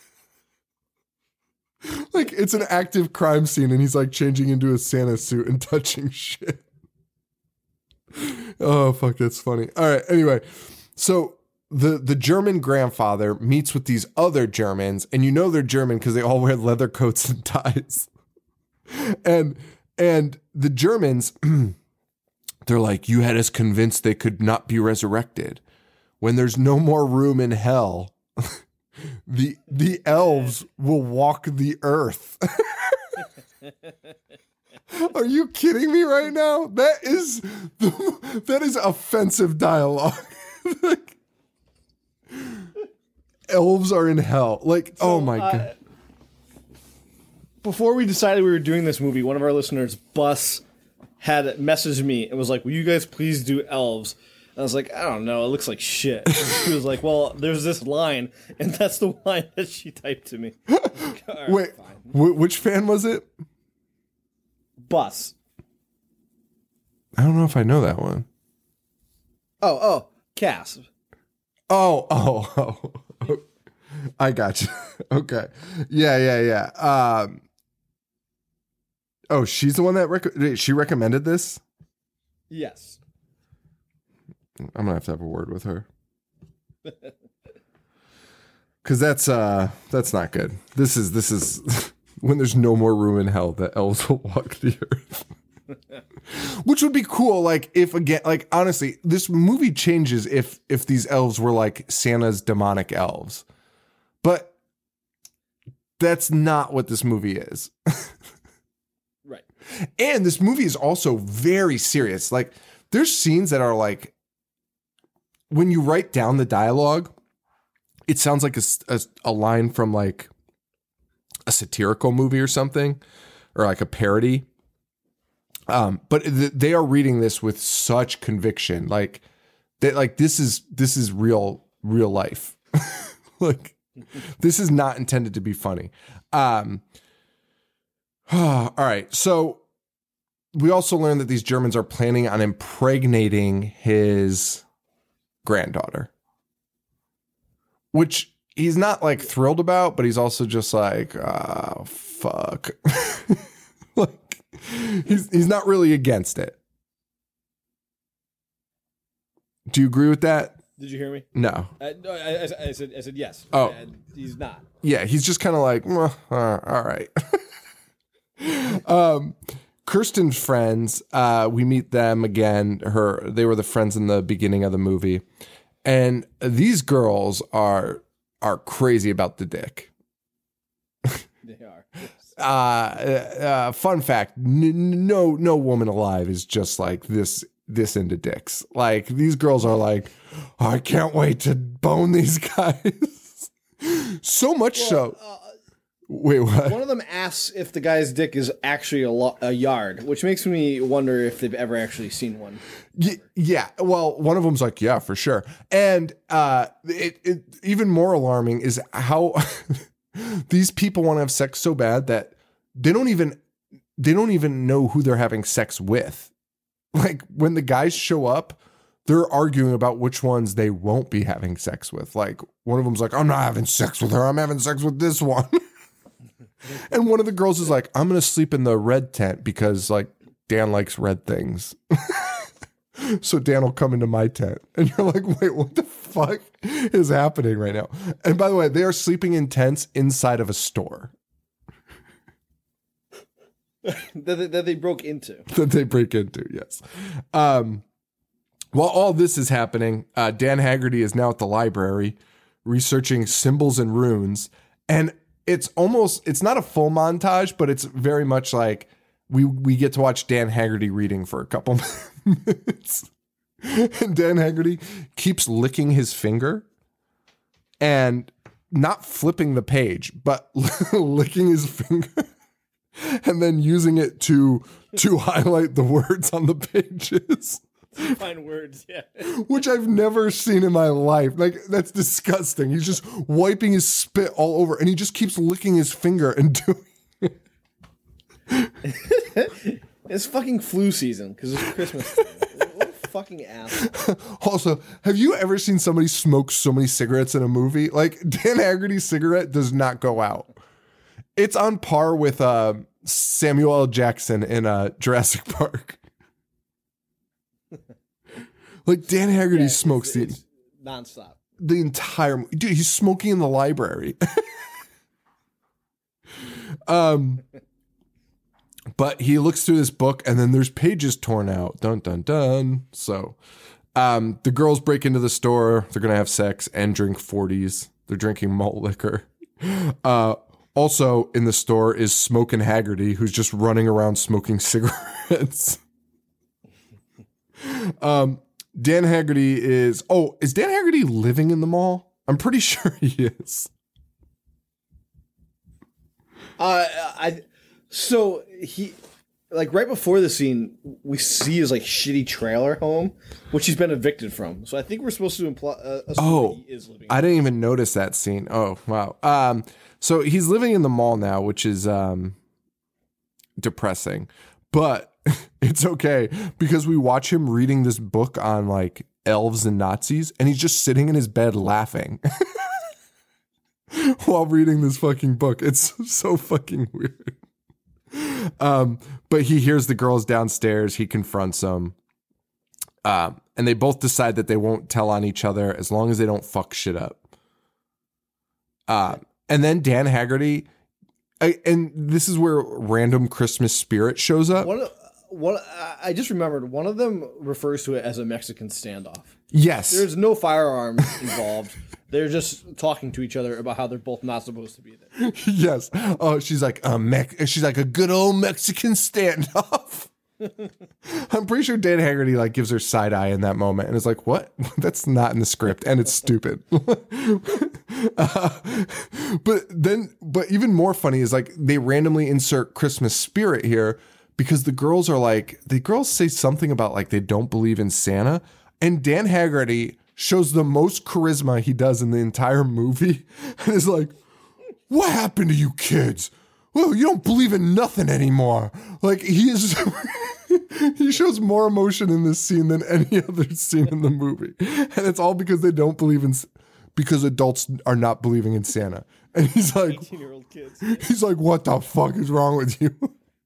Like, it's an active crime scene, and he's like changing into a Santa suit and touching shit. Oh, fuck, that's funny. All right, anyway. So the German grandfather meets with these other Germans, and you know they're German because they all wear leather coats and ties. And the Germans, they're like, you had us convinced they could not be resurrected. When there's no more room in hell, the elves will walk the earth. Are you kidding me right now? That is offensive dialogue. Like, elves are in hell. Like, oh my God. Before we decided we were doing this movie, one of our listeners, Bus, had messaged me and was like, will you guys please do elves? And I was like, I don't know, it looks like shit. And she was like, well, there's this line, and that's the line that she typed to me. Like, right, wait, which fan was it? Bus. I don't know if I know that one. Oh, Cass. Oh. I got you. Okay. Yeah. Oh, she's the one that she recommended this? Yes. I'm gonna have to have a word with her. Cause that's not good. This is when there's no more room in hell, the elves will walk the earth. Which would be cool, like if again, like honestly, this movie changes if these elves were like Santa's demonic elves. But that's not what this movie is. Right. And this movie is also very serious. Like there's scenes that are like, when you write down the dialogue, it sounds like a line from like a satirical movie or something, or like a parody. But they are reading this with such conviction. Like this is real life. Like this is not intended to be funny. All right. So we also learned that these Germans are planning on impregnating his granddaughter, which he's not like thrilled about, but he's also just like, oh, fuck. Like he's not really against it. Do you agree with that? Did you hear me? No. No, I said yes. Oh. He's not. Yeah, he's just kind of like, all right. Kirsten's friends, we meet them again. They were the friends in the beginning of the movie. And these girls are crazy about the dick. They are. Fun fact, no woman alive is just like this into dicks. Like these girls are like, oh, I can't wait to bone these guys. So much so. Wait, what? One of them asks if the guy's dick is actually a yard, which makes me wonder if they've ever actually seen one. Yeah. Well, one of them's like, yeah, for sure. And it even more alarming is how these people want to have sex so bad that they don't even know who they're having sex with. Like when the guys show up, they're arguing about which ones they won't be having sex with. Like one of them's like, I'm not having sex with her. I'm having sex with this one. And one of the girls is like, I'm going to sleep in the red tent because like Dan likes red things. So Dan will come into my tent. And you're like, wait, what the fuck is happening right now? And by the way, they are sleeping in tents inside of a store. that they broke into. That they break into, yes. While all this is happening, Dan Haggerty is now at the library researching symbols and runes. And it's not a full montage, but it's very much like we get to watch Dan Haggerty reading for a couple minutes. And Dan Haggerty keeps licking his finger and not flipping the page, but licking his finger and then using it to highlight the words on the pages. Find words, yeah. Which I've never seen in my life. Like, that's disgusting. He's just wiping his spit all over, and he just keeps licking his finger and doing it. It's fucking flu season, because it's Christmas time. What a fucking ass. Also, have you ever seen somebody smoke so many cigarettes in a movie? Like, Dan Haggerty's cigarette does not go out. It's on par with Samuel L. Jackson in Jurassic Park. Like Dan Haggerty Yeah, smokes it's nonstop. the entire dude. He's smoking in the library. But he looks through this book and then there's pages torn out. Dun, dun, dun. So the girls break into the store. They're going to have sex and drink 40s. They're drinking malt liquor. Also in the store is Smokin' Haggerty, who's just running around smoking cigarettes. Dan Haggerty is Dan Haggerty living in the mall? I'm pretty sure he is. So he, like right before the scene, we see his like shitty trailer home, which he's been evicted from. So I think we're supposed to imply he is living. I didn't even notice that scene. Oh, wow. So he's living in the mall now, which is depressing, but it's okay because we watch him reading this book on like elves and Nazis, and he's just sitting in his bed laughing while reading this fucking book. It's so fucking weird. But he hears the girls downstairs. He confronts them. And they both decide that they won't tell on each other as long as they don't fuck shit up. And then Dan Haggerty, and this is where random Christmas spirit shows up. I just remembered one of them refers to it as a Mexican standoff. Yes. There's no firearms involved. They're just talking to each other about how they're both not supposed to be there. Yes. Oh, she's like a good old Mexican standoff. I'm pretty sure Dan Haggerty like gives her side eye in that moment and is like, "What? That's not in the script, and it's stupid." But even more funny is like they randomly insert Christmas spirit here because the girls say something about like they don't believe in Santa, and Dan Haggerty shows the most charisma he does in the entire movie and is like, "What happened to you kids? Well, you don't believe in nothing anymore." Like he shows more emotion in this scene than any other scene in the movie. And it's all because they don't believe because adults are not believing in Santa. And he's like, 18-year-old kids. He's like, "What the fuck is wrong with you?"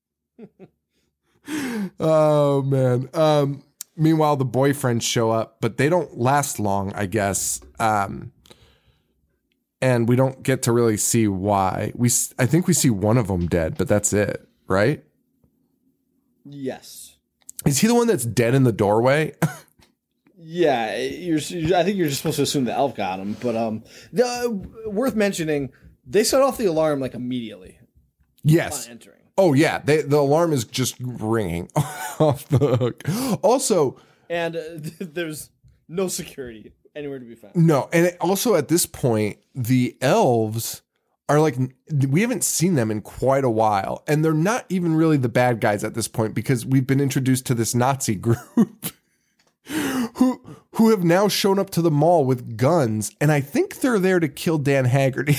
Oh man. Meanwhile, the boyfriends show up, but they don't last long, I guess. And we don't get to really see why. I think we see one of them dead, but that's it, right? Yes. Is he the one that's dead in the doorway? Yeah, I think you're just supposed to assume the elf got him, but worth mentioning, they set off the alarm like immediately. Yes. Upon entering. Oh yeah, the alarm is just ringing off the hook. Also, and there's no security anywhere to be found. No, and also at this point, the elves are like, we haven't seen them in quite a while, and they're not even really the bad guys at this point because we've been introduced to this Nazi group who have now shown up to the mall with guns, and I think they're there to kill Dan Haggerty.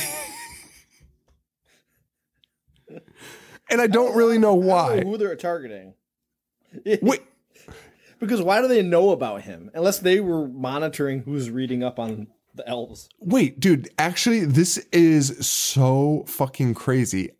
And I don't really know why. I don't know who they're targeting. Wait. Because why do they know about him? Unless they were monitoring who's reading up on the elves. Wait, dude, actually, this is so fucking crazy.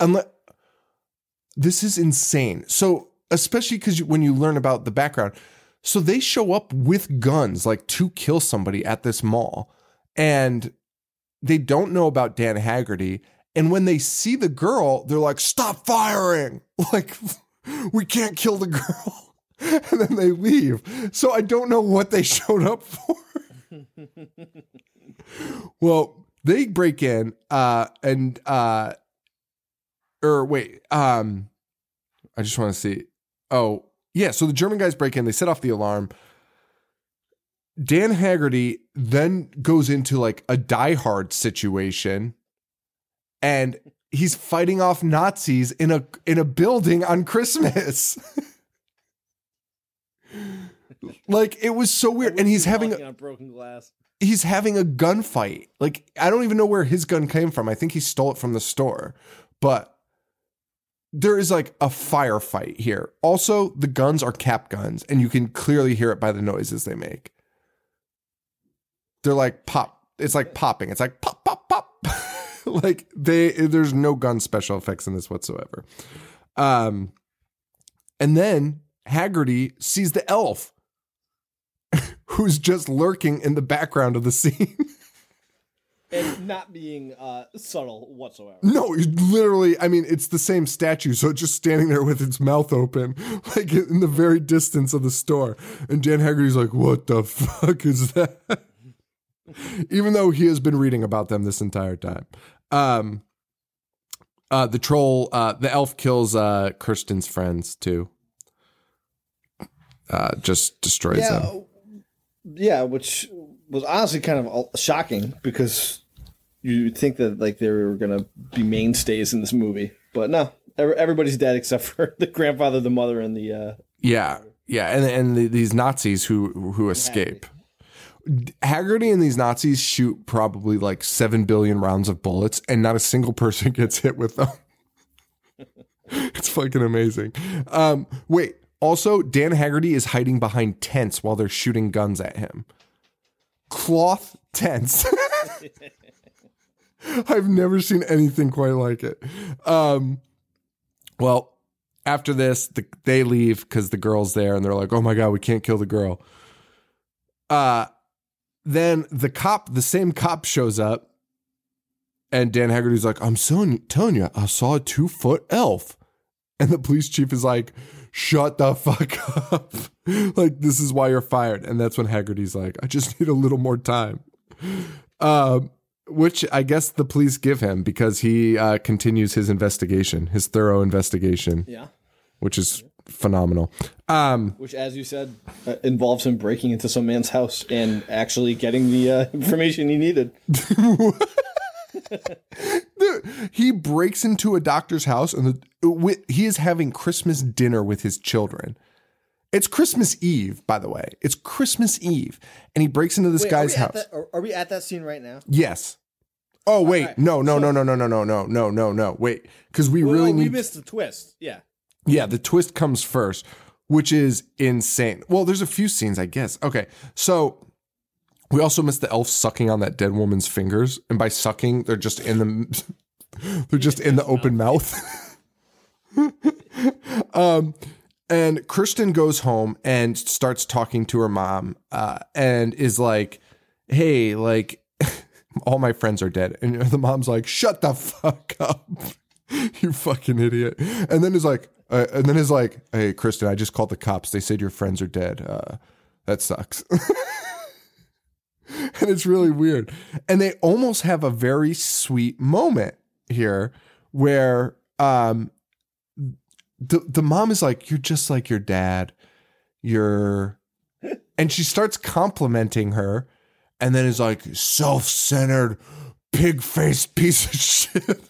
This is insane. So, especially because when you learn about the background, so they show up with guns, like to kill somebody at this mall, and they don't know about Dan Haggerty. And when they see the girl, they're like, "Stop firing! Like, we can't kill the girl." And then they leave. So I don't know what they showed up for. Well, they break in I just want to see. Oh, yeah. So the German guys break in, they set off the alarm. Dan Haggerty then goes into like a Die Hard situation. And he's fighting off Nazis in a building on Christmas. Like, it was so weird. And he's having on broken glass. He's having a gunfight. Like, I don't even know where his gun came from. I think he stole it from the store. But there is like a firefight here. Also, the guns are cap guns, and you can clearly hear it by the noises they make. They're like pop. It's like popping. It's like pop, pop, pop. Like there's no gun special effects in this whatsoever. And then Haggerty sees the elf. who's just lurking in the background of the scene. And not being subtle whatsoever. No, literally, I mean, it's the same statue, so it's just standing there with its mouth open, like in the very distance of the store. And Dan Haggerty's like, what the fuck is that? Even though he has been reading about them this entire time. The troll, the elf kills Kirsten's friends, too. Just destroys them. Yeah, which was honestly kind of shocking because you think that like they were going to be mainstays in this movie, but no, everybody's dead except for the grandfather, the mother, and the and these Nazis who escape. Haggerty and these Nazis shoot probably like 7 billion rounds of bullets, and not a single person gets hit with them. It's fucking amazing. Wait. Also, Dan Haggerty is hiding behind tents while they're shooting guns at him. Cloth tents. I've never seen anything quite like it. Well, after this, they leave because the girl's there, and they're like, oh my God, we can't kill the girl. Then the same cop shows up, and Dan Haggerty's like, I'm telling you, I saw a 2-foot elf. And the police chief is like, shut the fuck up. Like, this is why you're fired. And that's when Haggerty's like, I just need a little more time. Which I guess the police give him because he continues his investigation, his thorough investigation. Yeah. Which is phenomenal. Which, as you said, involves him breaking into some man's house and actually getting the information he needed. He breaks into a doctor's house and he is having Christmas dinner with his children. It's Christmas Eve, by the way. It's Christmas Eve. And he breaks into this guy's house. Are we at that scene right now? Yes. Oh, wait. Right. No. Wait. Because we missed the twist. Yeah. Yeah, the twist comes first, which is insane. Well, there's a few scenes, I guess. Okay. So we also missed the elf sucking on that dead woman's fingers. And by sucking, they're just in the open mouth. And Kirsten goes home and starts talking to her mom, and is like, hey, like, all my friends are dead. And the mom's like, shut the fuck up, you fucking idiot. And then is like, hey, Kirsten, I just called the cops. They said your friends are dead. That sucks. And it's really weird. And they almost have a very sweet moment here where the mom is like, you're just like your dad. And she starts complimenting her and then is like, self-centered, pig-faced piece of shit.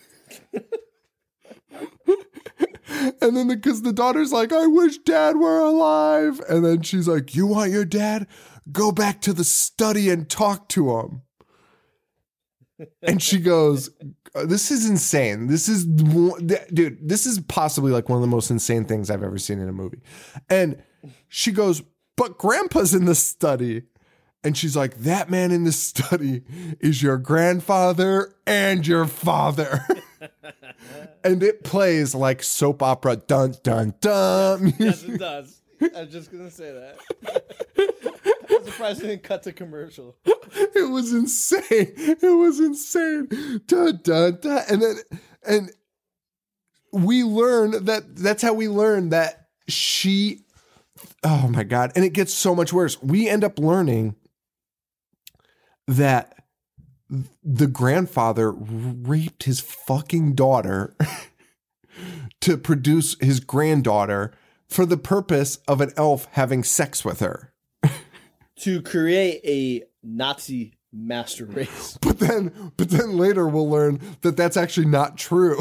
And then because the daughter's like, I wish dad were alive. And then she's like, you want your dad? Go back to the study and talk to him. And she goes, this is insane. This is possibly like one of the most insane things I've ever seen in a movie. And she goes, but grandpa's in the study. And she's like, that man in the study is your grandfather and your father. And it plays like soap opera, dun, dun, dun. Yes, it does. I was just going to say that. I'm surprised it didn't cut to commercial. It was insane. Dun, dun, dun. And we learn that's how we learn that she, oh my God. And it gets so much worse. We end up learning that the grandfather raped his fucking daughter to produce his granddaughter for the purpose of an elf having sex with her. To create a Nazi master race. But then later we'll learn that that's actually not true.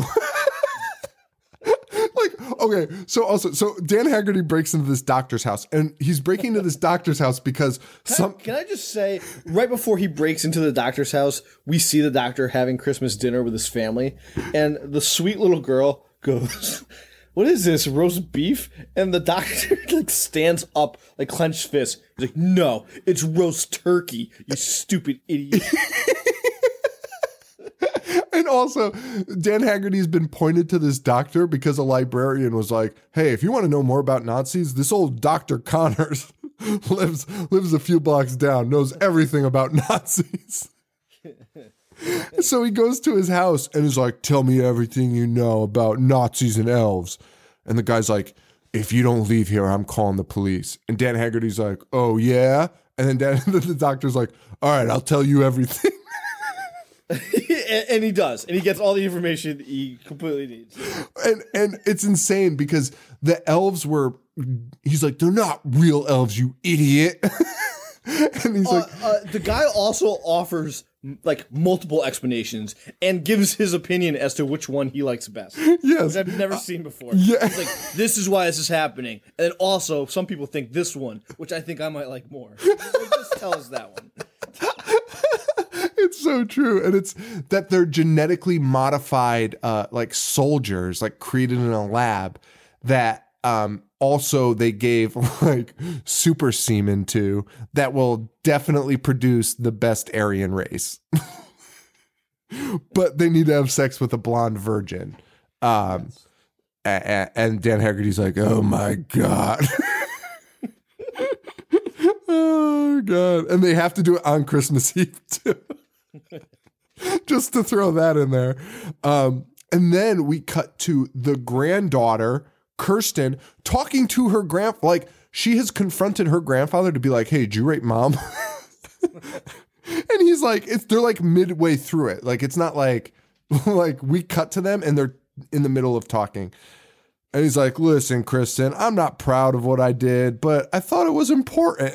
Okay, so Dan Haggerty breaks into this doctor's house, and he's breaking into this doctor's house because Can I just say, right before he breaks into the doctor's house, we see the doctor having Christmas dinner with his family, and the sweet little girl goes, what is this, roast beef? And the doctor like stands up, like clenched fist. He's like, no, it's roast turkey, you stupid idiot. And also, Dan Haggerty's been pointed to this doctor because a librarian was like, hey, if you want to know more about Nazis, this old Dr. Connors. lives a few blocks down, knows everything about Nazis. So he goes to his house and is like, tell me everything you know about Nazis and elves. And the guy's like, if you don't leave here, I'm calling the police. And Dan Haggerty's like, oh, yeah? And then the doctor's like, all right, I'll tell you everything. And he does. And he gets all the information he completely needs. And it's insane because the elves were, he's like, they're not real elves, you idiot. And he's like, the guy also offers like multiple explanations and gives his opinion as to which one he likes best. Yes. Which I've never seen before. Yeah. He's like, this is why this is happening. And then also, some people think this one, which I think I might like more. Just tell us that one. It's so true. And it's that they're genetically modified like soldiers, like created in a lab that also they gave like super semen to that will definitely produce the best Aryan race. But they need to have sex with a blonde virgin. And Dan Haggerty's like, oh my God. Oh God. And they have to do it on Christmas Eve too. Just to throw that in there. And then we cut to the granddaughter, Kirsten, talking to her like she has confronted her grandfather to be like, hey, did you rape mom? And he's like, they're like midway through it. Like, it's not like we cut to them and they're in the middle of talking. And he's like, listen, Kristen, I'm not proud of what I did, but I thought it was important.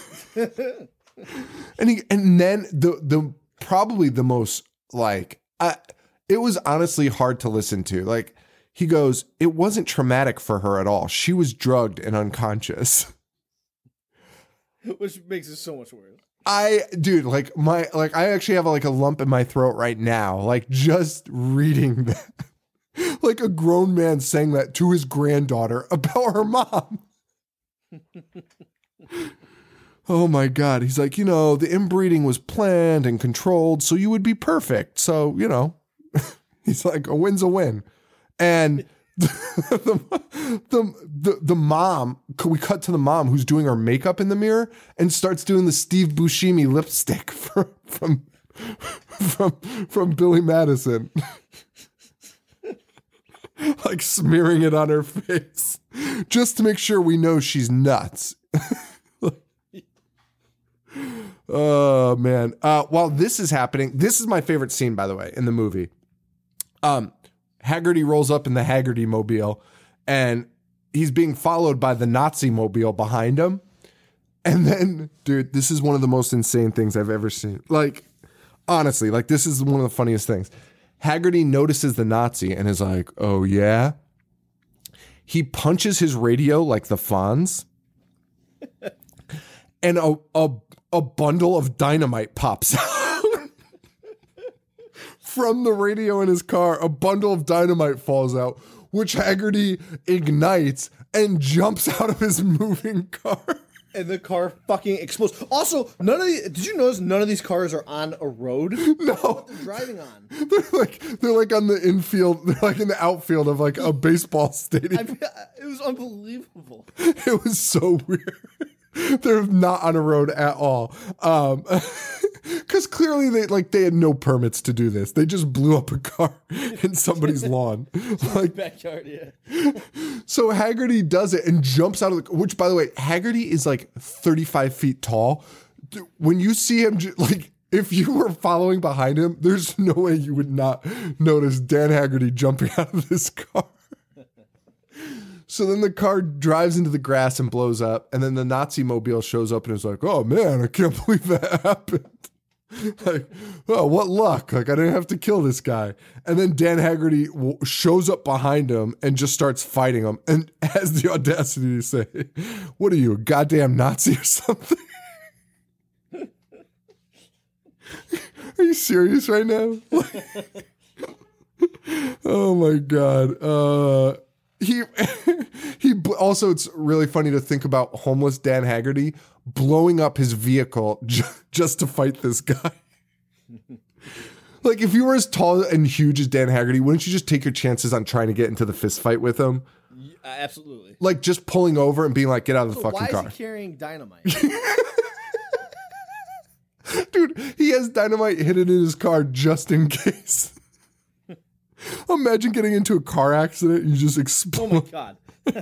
and then the probably the most like, it was honestly hard to listen to. Like, he goes, it wasn't traumatic for her at all. She was drugged and unconscious. Which makes it so much worse. I actually have like a lump in my throat right now. Like just reading that. Like a grown man saying that to his granddaughter about her mom. Oh my God. He's like, the inbreeding was planned and controlled, so you would be perfect. So, he's like, a win's a win. And the mom, we cut to the mom who's doing her makeup in the mirror and starts doing the Steve Buscemi lipstick from Billy Madison. Like smearing it on her face just to make sure we know she's nuts. Oh man. While this is happening, this is my favorite scene, by the way, in the movie. Haggerty rolls up in the Haggerty mobile and he's being followed by the Nazi mobile behind him. And then, dude, this is one of the most insane things I've ever seen. Like, honestly, like this is one of the funniest things. Haggerty notices the Nazi and is like, oh yeah? He punches his radio like the Fonz. And a bundle of dynamite pops out. From the radio in his car, a bundle of dynamite falls out, which Haggerty ignites and jumps out of his moving car. And the car fucking explodes. Also, did you notice none of these cars are on a road? No. What they're driving on. They're like on the infield, they're like in the outfield of like a baseball stadium. It was unbelievable. It was so weird. They're not on a road at all. Because clearly they had no permits to do this. They just blew up a car in somebody's lawn. Like backyard, yeah. So Haggerty does it and jumps out of the, which by the way, Haggerty is like 35 feet tall. When you see him, like if you were following behind him, there's no way you would not notice Dan Haggerty jumping out of this car. So then the car drives into the grass and blows up. And then the Nazi mobile shows up and is like, oh man, I can't believe that happened. Like, oh, what luck. Like, I didn't have to kill this guy. And then Dan Haggerty shows up behind him and just starts fighting him and has the audacity to say, what are you, a goddamn Nazi or something? Are you serious right now? Oh my God. He also, it's really funny to think about homeless Dan Haggerty blowing up his vehicle just to fight this guy. Like, if you were as tall and huge as Dan Haggerty, wouldn't you just take your chances on trying to get into the fist fight with him? Absolutely. Like just pulling over and being like, get out of the So fucking why car. is he carrying dynamite? Dude, he has dynamite hidden in his car just in case. Imagine getting into a car accident and you just Oh explode. my god.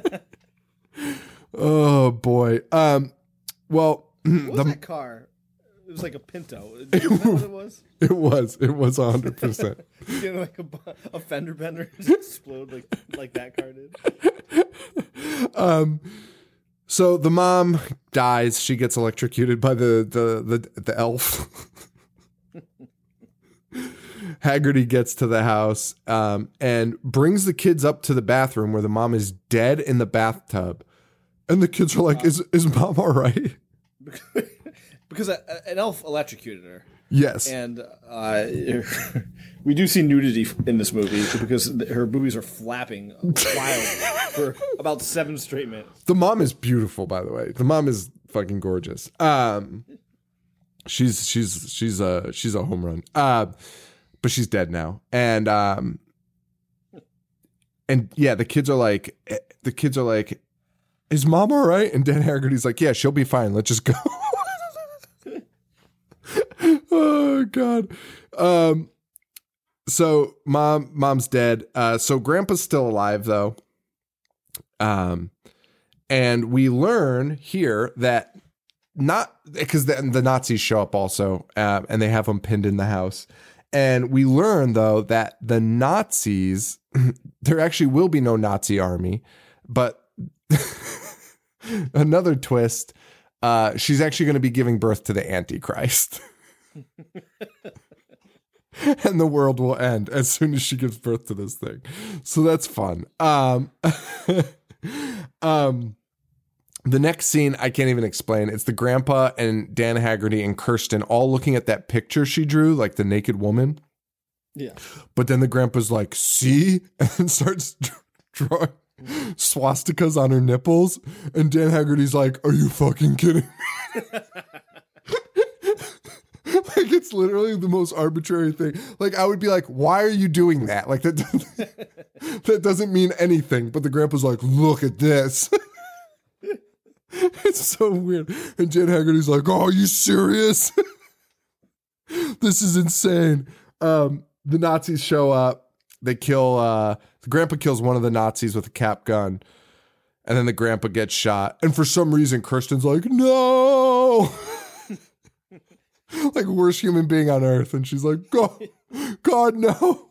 Oh boy. Well, What was that car? It was like a Pinto. Is that what it was? it was 100%. Getting like a fender bender just explode like that car did. So the mom dies. She gets electrocuted by the elf. Haggerty gets to the house and brings the kids up to the bathroom where the mom is dead in the bathtub. And the kids are like, is mom all right? Because an elf electrocuted her. Yes. And we do see nudity in this movie because her boobies are flapping wildly for about 7 straight minutes. The mom is beautiful, by the way. The mom is fucking gorgeous. She's a home run. But she's dead now. And yeah, the kids are like, is mom all right? And Dan Haggerty's like, yeah, she'll be fine. Let's just go. Oh God. So mom's dead. So grandpa's still alive though. And we learn here that not because the Nazis show up also, and they have them pinned in the house. And we learn though that the Nazis, there actually will be no Nazi army, but another twist, she's actually going to be giving birth to the Antichrist. And the world will end as soon as she gives birth to this thing. So that's fun. The next scene, I can't even explain. It's the grandpa and Dan Haggerty and Kirsten all looking at that picture she drew, like the naked woman. Yeah. But then the grandpa's like, see? And starts drawing swastikas on her nipples. And Dan Haggerty's like, are you fucking kidding me? Like, it's literally the most arbitrary thing. Like, I would be like, why are you doing that? Like, that doesn't mean anything. But the grandpa's like, look at this. It's so weird. And Jan Haggerty's like, oh, are you serious? This is insane. The Nazis show up. They kill, the grandpa kills one of the Nazis with a cap gun. And then the grandpa gets shot. And for some reason, Kirsten's like, no. Like, worst human being on earth. And she's like, God, no.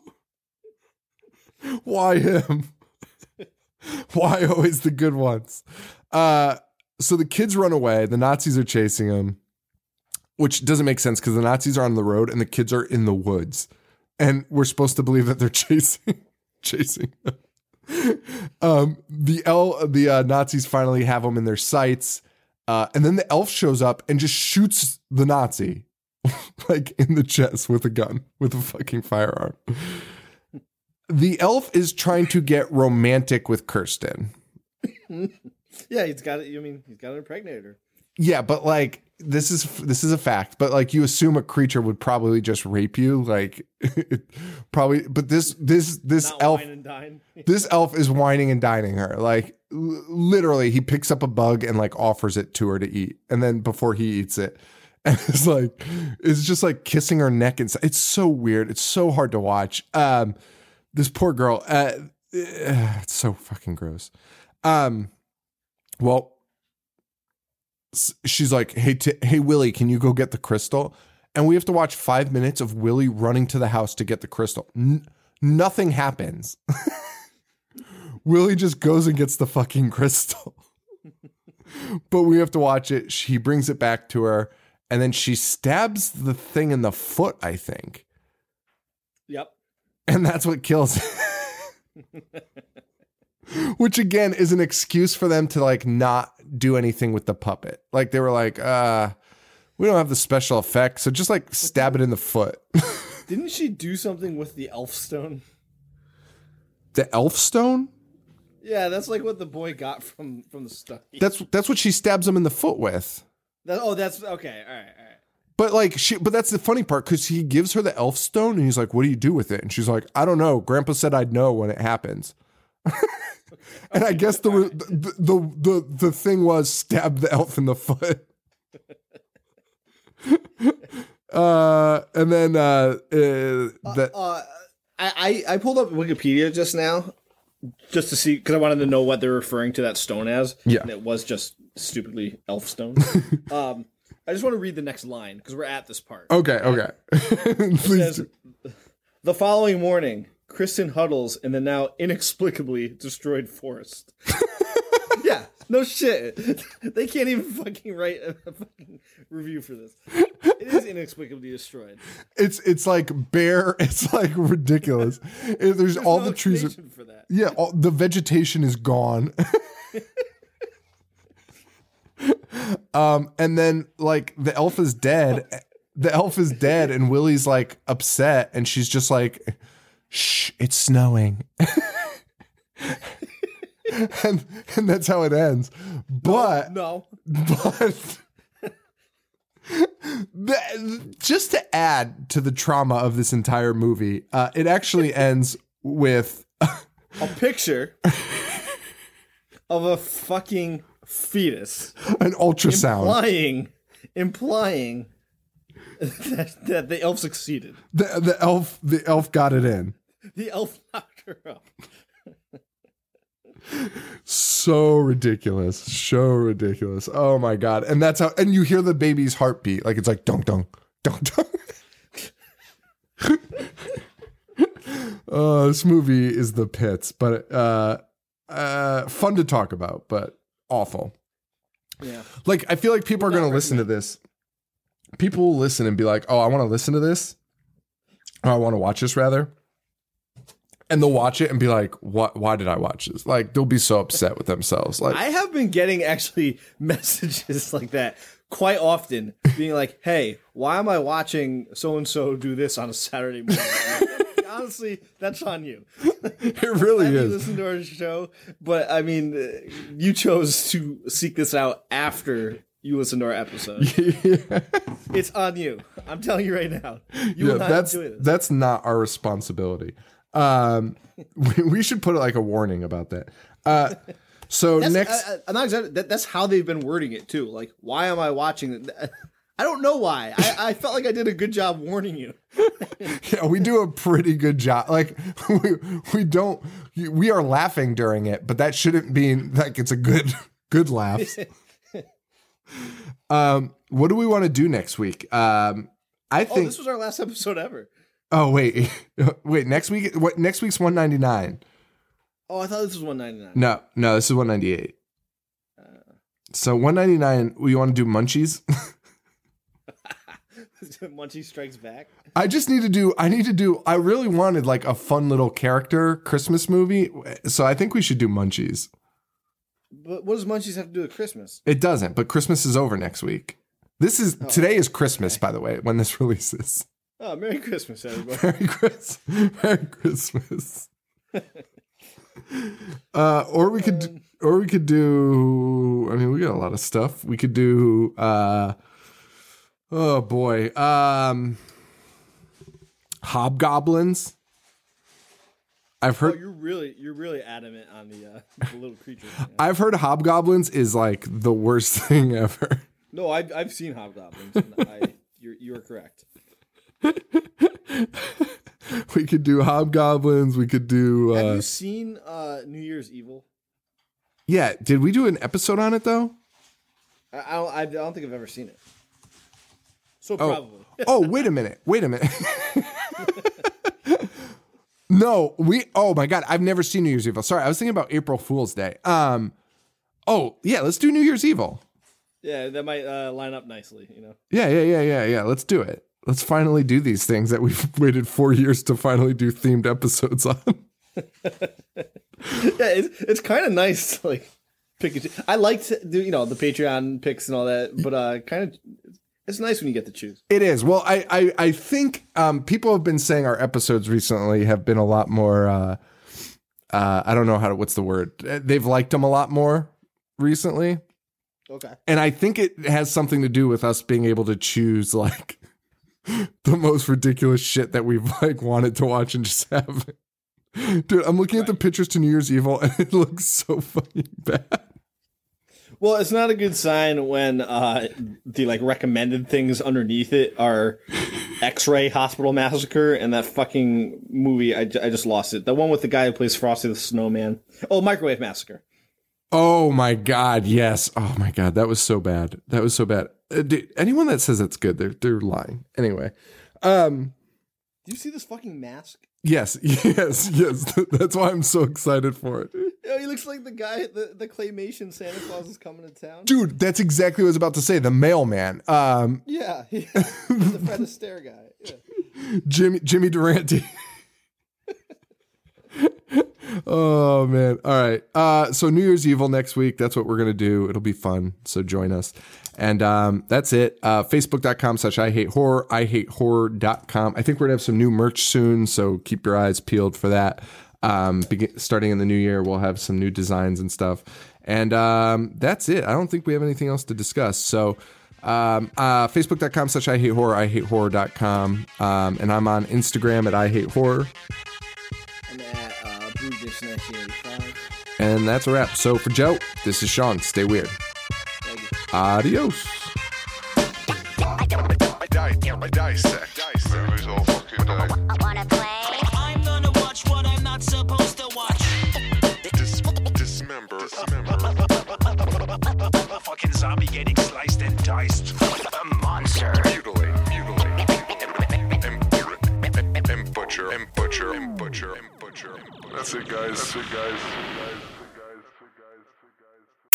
Why him? Why always the good ones? So the kids run away. The Nazis are chasing them, which doesn't make sense because the Nazis are on the road and the kids are in the woods. And we're supposed to believe that they're chasing them. The Nazis finally have them in their sights. And then the elf shows up and just shoots the Nazi like in the chest with a gun, with a fucking firearm. The elf is trying to get romantic with Kirsten. Yeah, he's got it. I mean, he's got to impregnate her. Yeah, but like this is a fact. But like you assume a creature would probably just rape you, like probably. But this Not elf, wine and dine. this elf is whining and dining her. Like literally, he picks up a bug and like offers it to her to eat, and then before he eats it, and it's just like kissing her neck and it's so weird. It's so hard to watch. This poor girl. It's so fucking gross. Well, she's like, hey, Willie, can you go get the crystal? And we have to watch 5 minutes of Willie running to the house to get the crystal. Nothing happens. Willie just goes and gets the fucking crystal. But we have to watch it. He brings it back to her. And then she stabs the thing in the foot, I think. Yep. And that's what kills it. Which again is an excuse for them to like not do anything with the puppet. Like they were like, we don't have the special effects, so just like stab it in the foot. Didn't she do something with the elf stone? The elf stone? Yeah, that's like what the boy got from the study. That's what she stabs him in the foot with. That's okay. All right. But that's the funny part because he gives her the elf stone and he's like, what do you do with it? And she's like, I don't know. Grandpa said I'd know when it happens. And I guess the thing was stab the elf in the foot. And then I pulled up Wikipedia just now just to see, because I wanted to know what they're referring to that stone as. Yeah. And it was just stupidly elf stone. I just want to read the next line because we're at this part. Okay. It Please says, do. the following morning, Kristen huddles in the now inexplicably destroyed forest. Yeah, no shit. They can't even fucking write a fucking review for this. It is inexplicably destroyed. It's like bare. It's like ridiculous. There's all no the trees. explanation for that. Yeah, the vegetation is gone. And then like the elf is dead. The elf is dead, and Willie's like upset, and she's just like, "Shh, it's snowing." and that's how it ends. But No. Just to add to the trauma of this entire movie, it actually ends with A picture of a fucking fetus an ultrasound. implying that the elf succeeded. The elf got it in. The elf knocked her up. So ridiculous. Oh my god. And that's how, and you hear the baby's heartbeat, like it's like dunk dunk dunk dunk. This movie is the pits, but fun to talk about, but awful. Yeah. Like I feel like people are going to listen to this. People will listen and be like, "Oh, I want to listen to this. Or I want to watch this rather." And they'll watch it and be like, "What? Why did I watch this?" Like they'll be so upset with themselves. Like I have been getting actually messages like that quite often, being like, "Hey, why am I watching so and so do this on a Saturday morning?" Honestly, that's on you. it really You is. listen to our show, but I mean, you chose to seek this out after you listen to our episode. It's on you. I'm telling you right now. You will not enjoy this. That's not our responsibility. We should put like a warning about that. So next, I'm not excited. That's how they've been wording it too. Like, why am I watching it? I don't know why. I felt like I did a good job warning you. yeah, we do a pretty good job. Like we are laughing during it, but that shouldn't be like it's a good laugh. What do we want to do next week? I think this was our last episode ever. Oh wait. Next week? What? Next week's 199. Oh, I thought this was 199. No, this is 198. So 199. We want to do Munchies. Munchie Strikes Back. I really wanted like a fun little character Christmas movie. So I think we should do Munchies. But what does Munchies have to do with Christmas? It doesn't, but Christmas is over next week. Today is Christmas, by the way, when this releases. Oh, Merry Christmas, everybody. Merry Christmas. Or we could do, I mean, we got a lot of stuff. We could do, oh boy. Hobgoblins. I've heard. Oh, you're really adamant on the little creatures. Yeah. I've heard Hobgoblins is like the worst thing ever. No, I've seen Hobgoblins. And you are correct. We could do Hobgoblins. We could do. Have you seen New Year's Evil? Yeah. Did we do an episode on it though? I don't think I've ever seen it. So probably. Oh, wait a minute. No, oh my God, I've never seen New Year's Evil. Sorry, I was thinking about April Fool's Day. Oh yeah, let's do New Year's Evil. Yeah, that might line up nicely, you know. Yeah. Let's do it. Let's finally do these things that we've waited 4 years to finally do themed episodes on. Yeah, it's kind of nice to like pick it. I like to do, the Patreon picks and all that, but kind of it's nice when you get to choose. It is. Well, I think people have been saying our episodes recently have been a lot more. I don't know what's the word. They've liked them a lot more recently. Okay. And I think it has something to do with us being able to choose like the most ridiculous shit that we've like wanted to watch and just have Dude, I'm looking at the pictures to New Year's Evil, and it looks so fucking bad. Well, it's not a good sign when the like recommended things underneath it are X-Ray Hospital Massacre and that fucking movie. I just lost it. The one with the guy who plays Frosty the Snowman. Oh, Microwave Massacre. Oh my God, yes. Oh my God, that was so bad. That was so bad. Dude, anyone that says that's good, they're lying. Anyway, do you see this fucking mask? yes. That's why I'm so excited for it. Yeah, he looks like the guy, the claymation Santa Claus is coming to town. Dude, that's exactly what I was about to say. The mailman. Yeah, the Fred Astaire guy. Yeah. Jimmy Durante. Oh man. All right. So New Year's Evil next week. That's what we're going to do. It'll be fun. So join us. And that's it. Facebook.com/IHateHorror, IHateHorror.com. I think we're going to have some new merch soon. So keep your eyes peeled for that. Starting in the new year, we'll have some new designs and stuff. And that's it. I don't think we have anything else to discuss. So Facebook.com/IHateHorror, IHateHorror.com. And I'm on Instagram at IHateHorror. I'm at BlueDish1985. And that's a wrap. So for Joe, this is Sean. Stay weird. Adios. I dissect. Movies all fucking day. Wanna play? I'm gonna watch what I'm not supposed to watch. Dismember. A fucking zombie getting sliced and diced. A monster. Mutilate. And butcher. That's it, guys.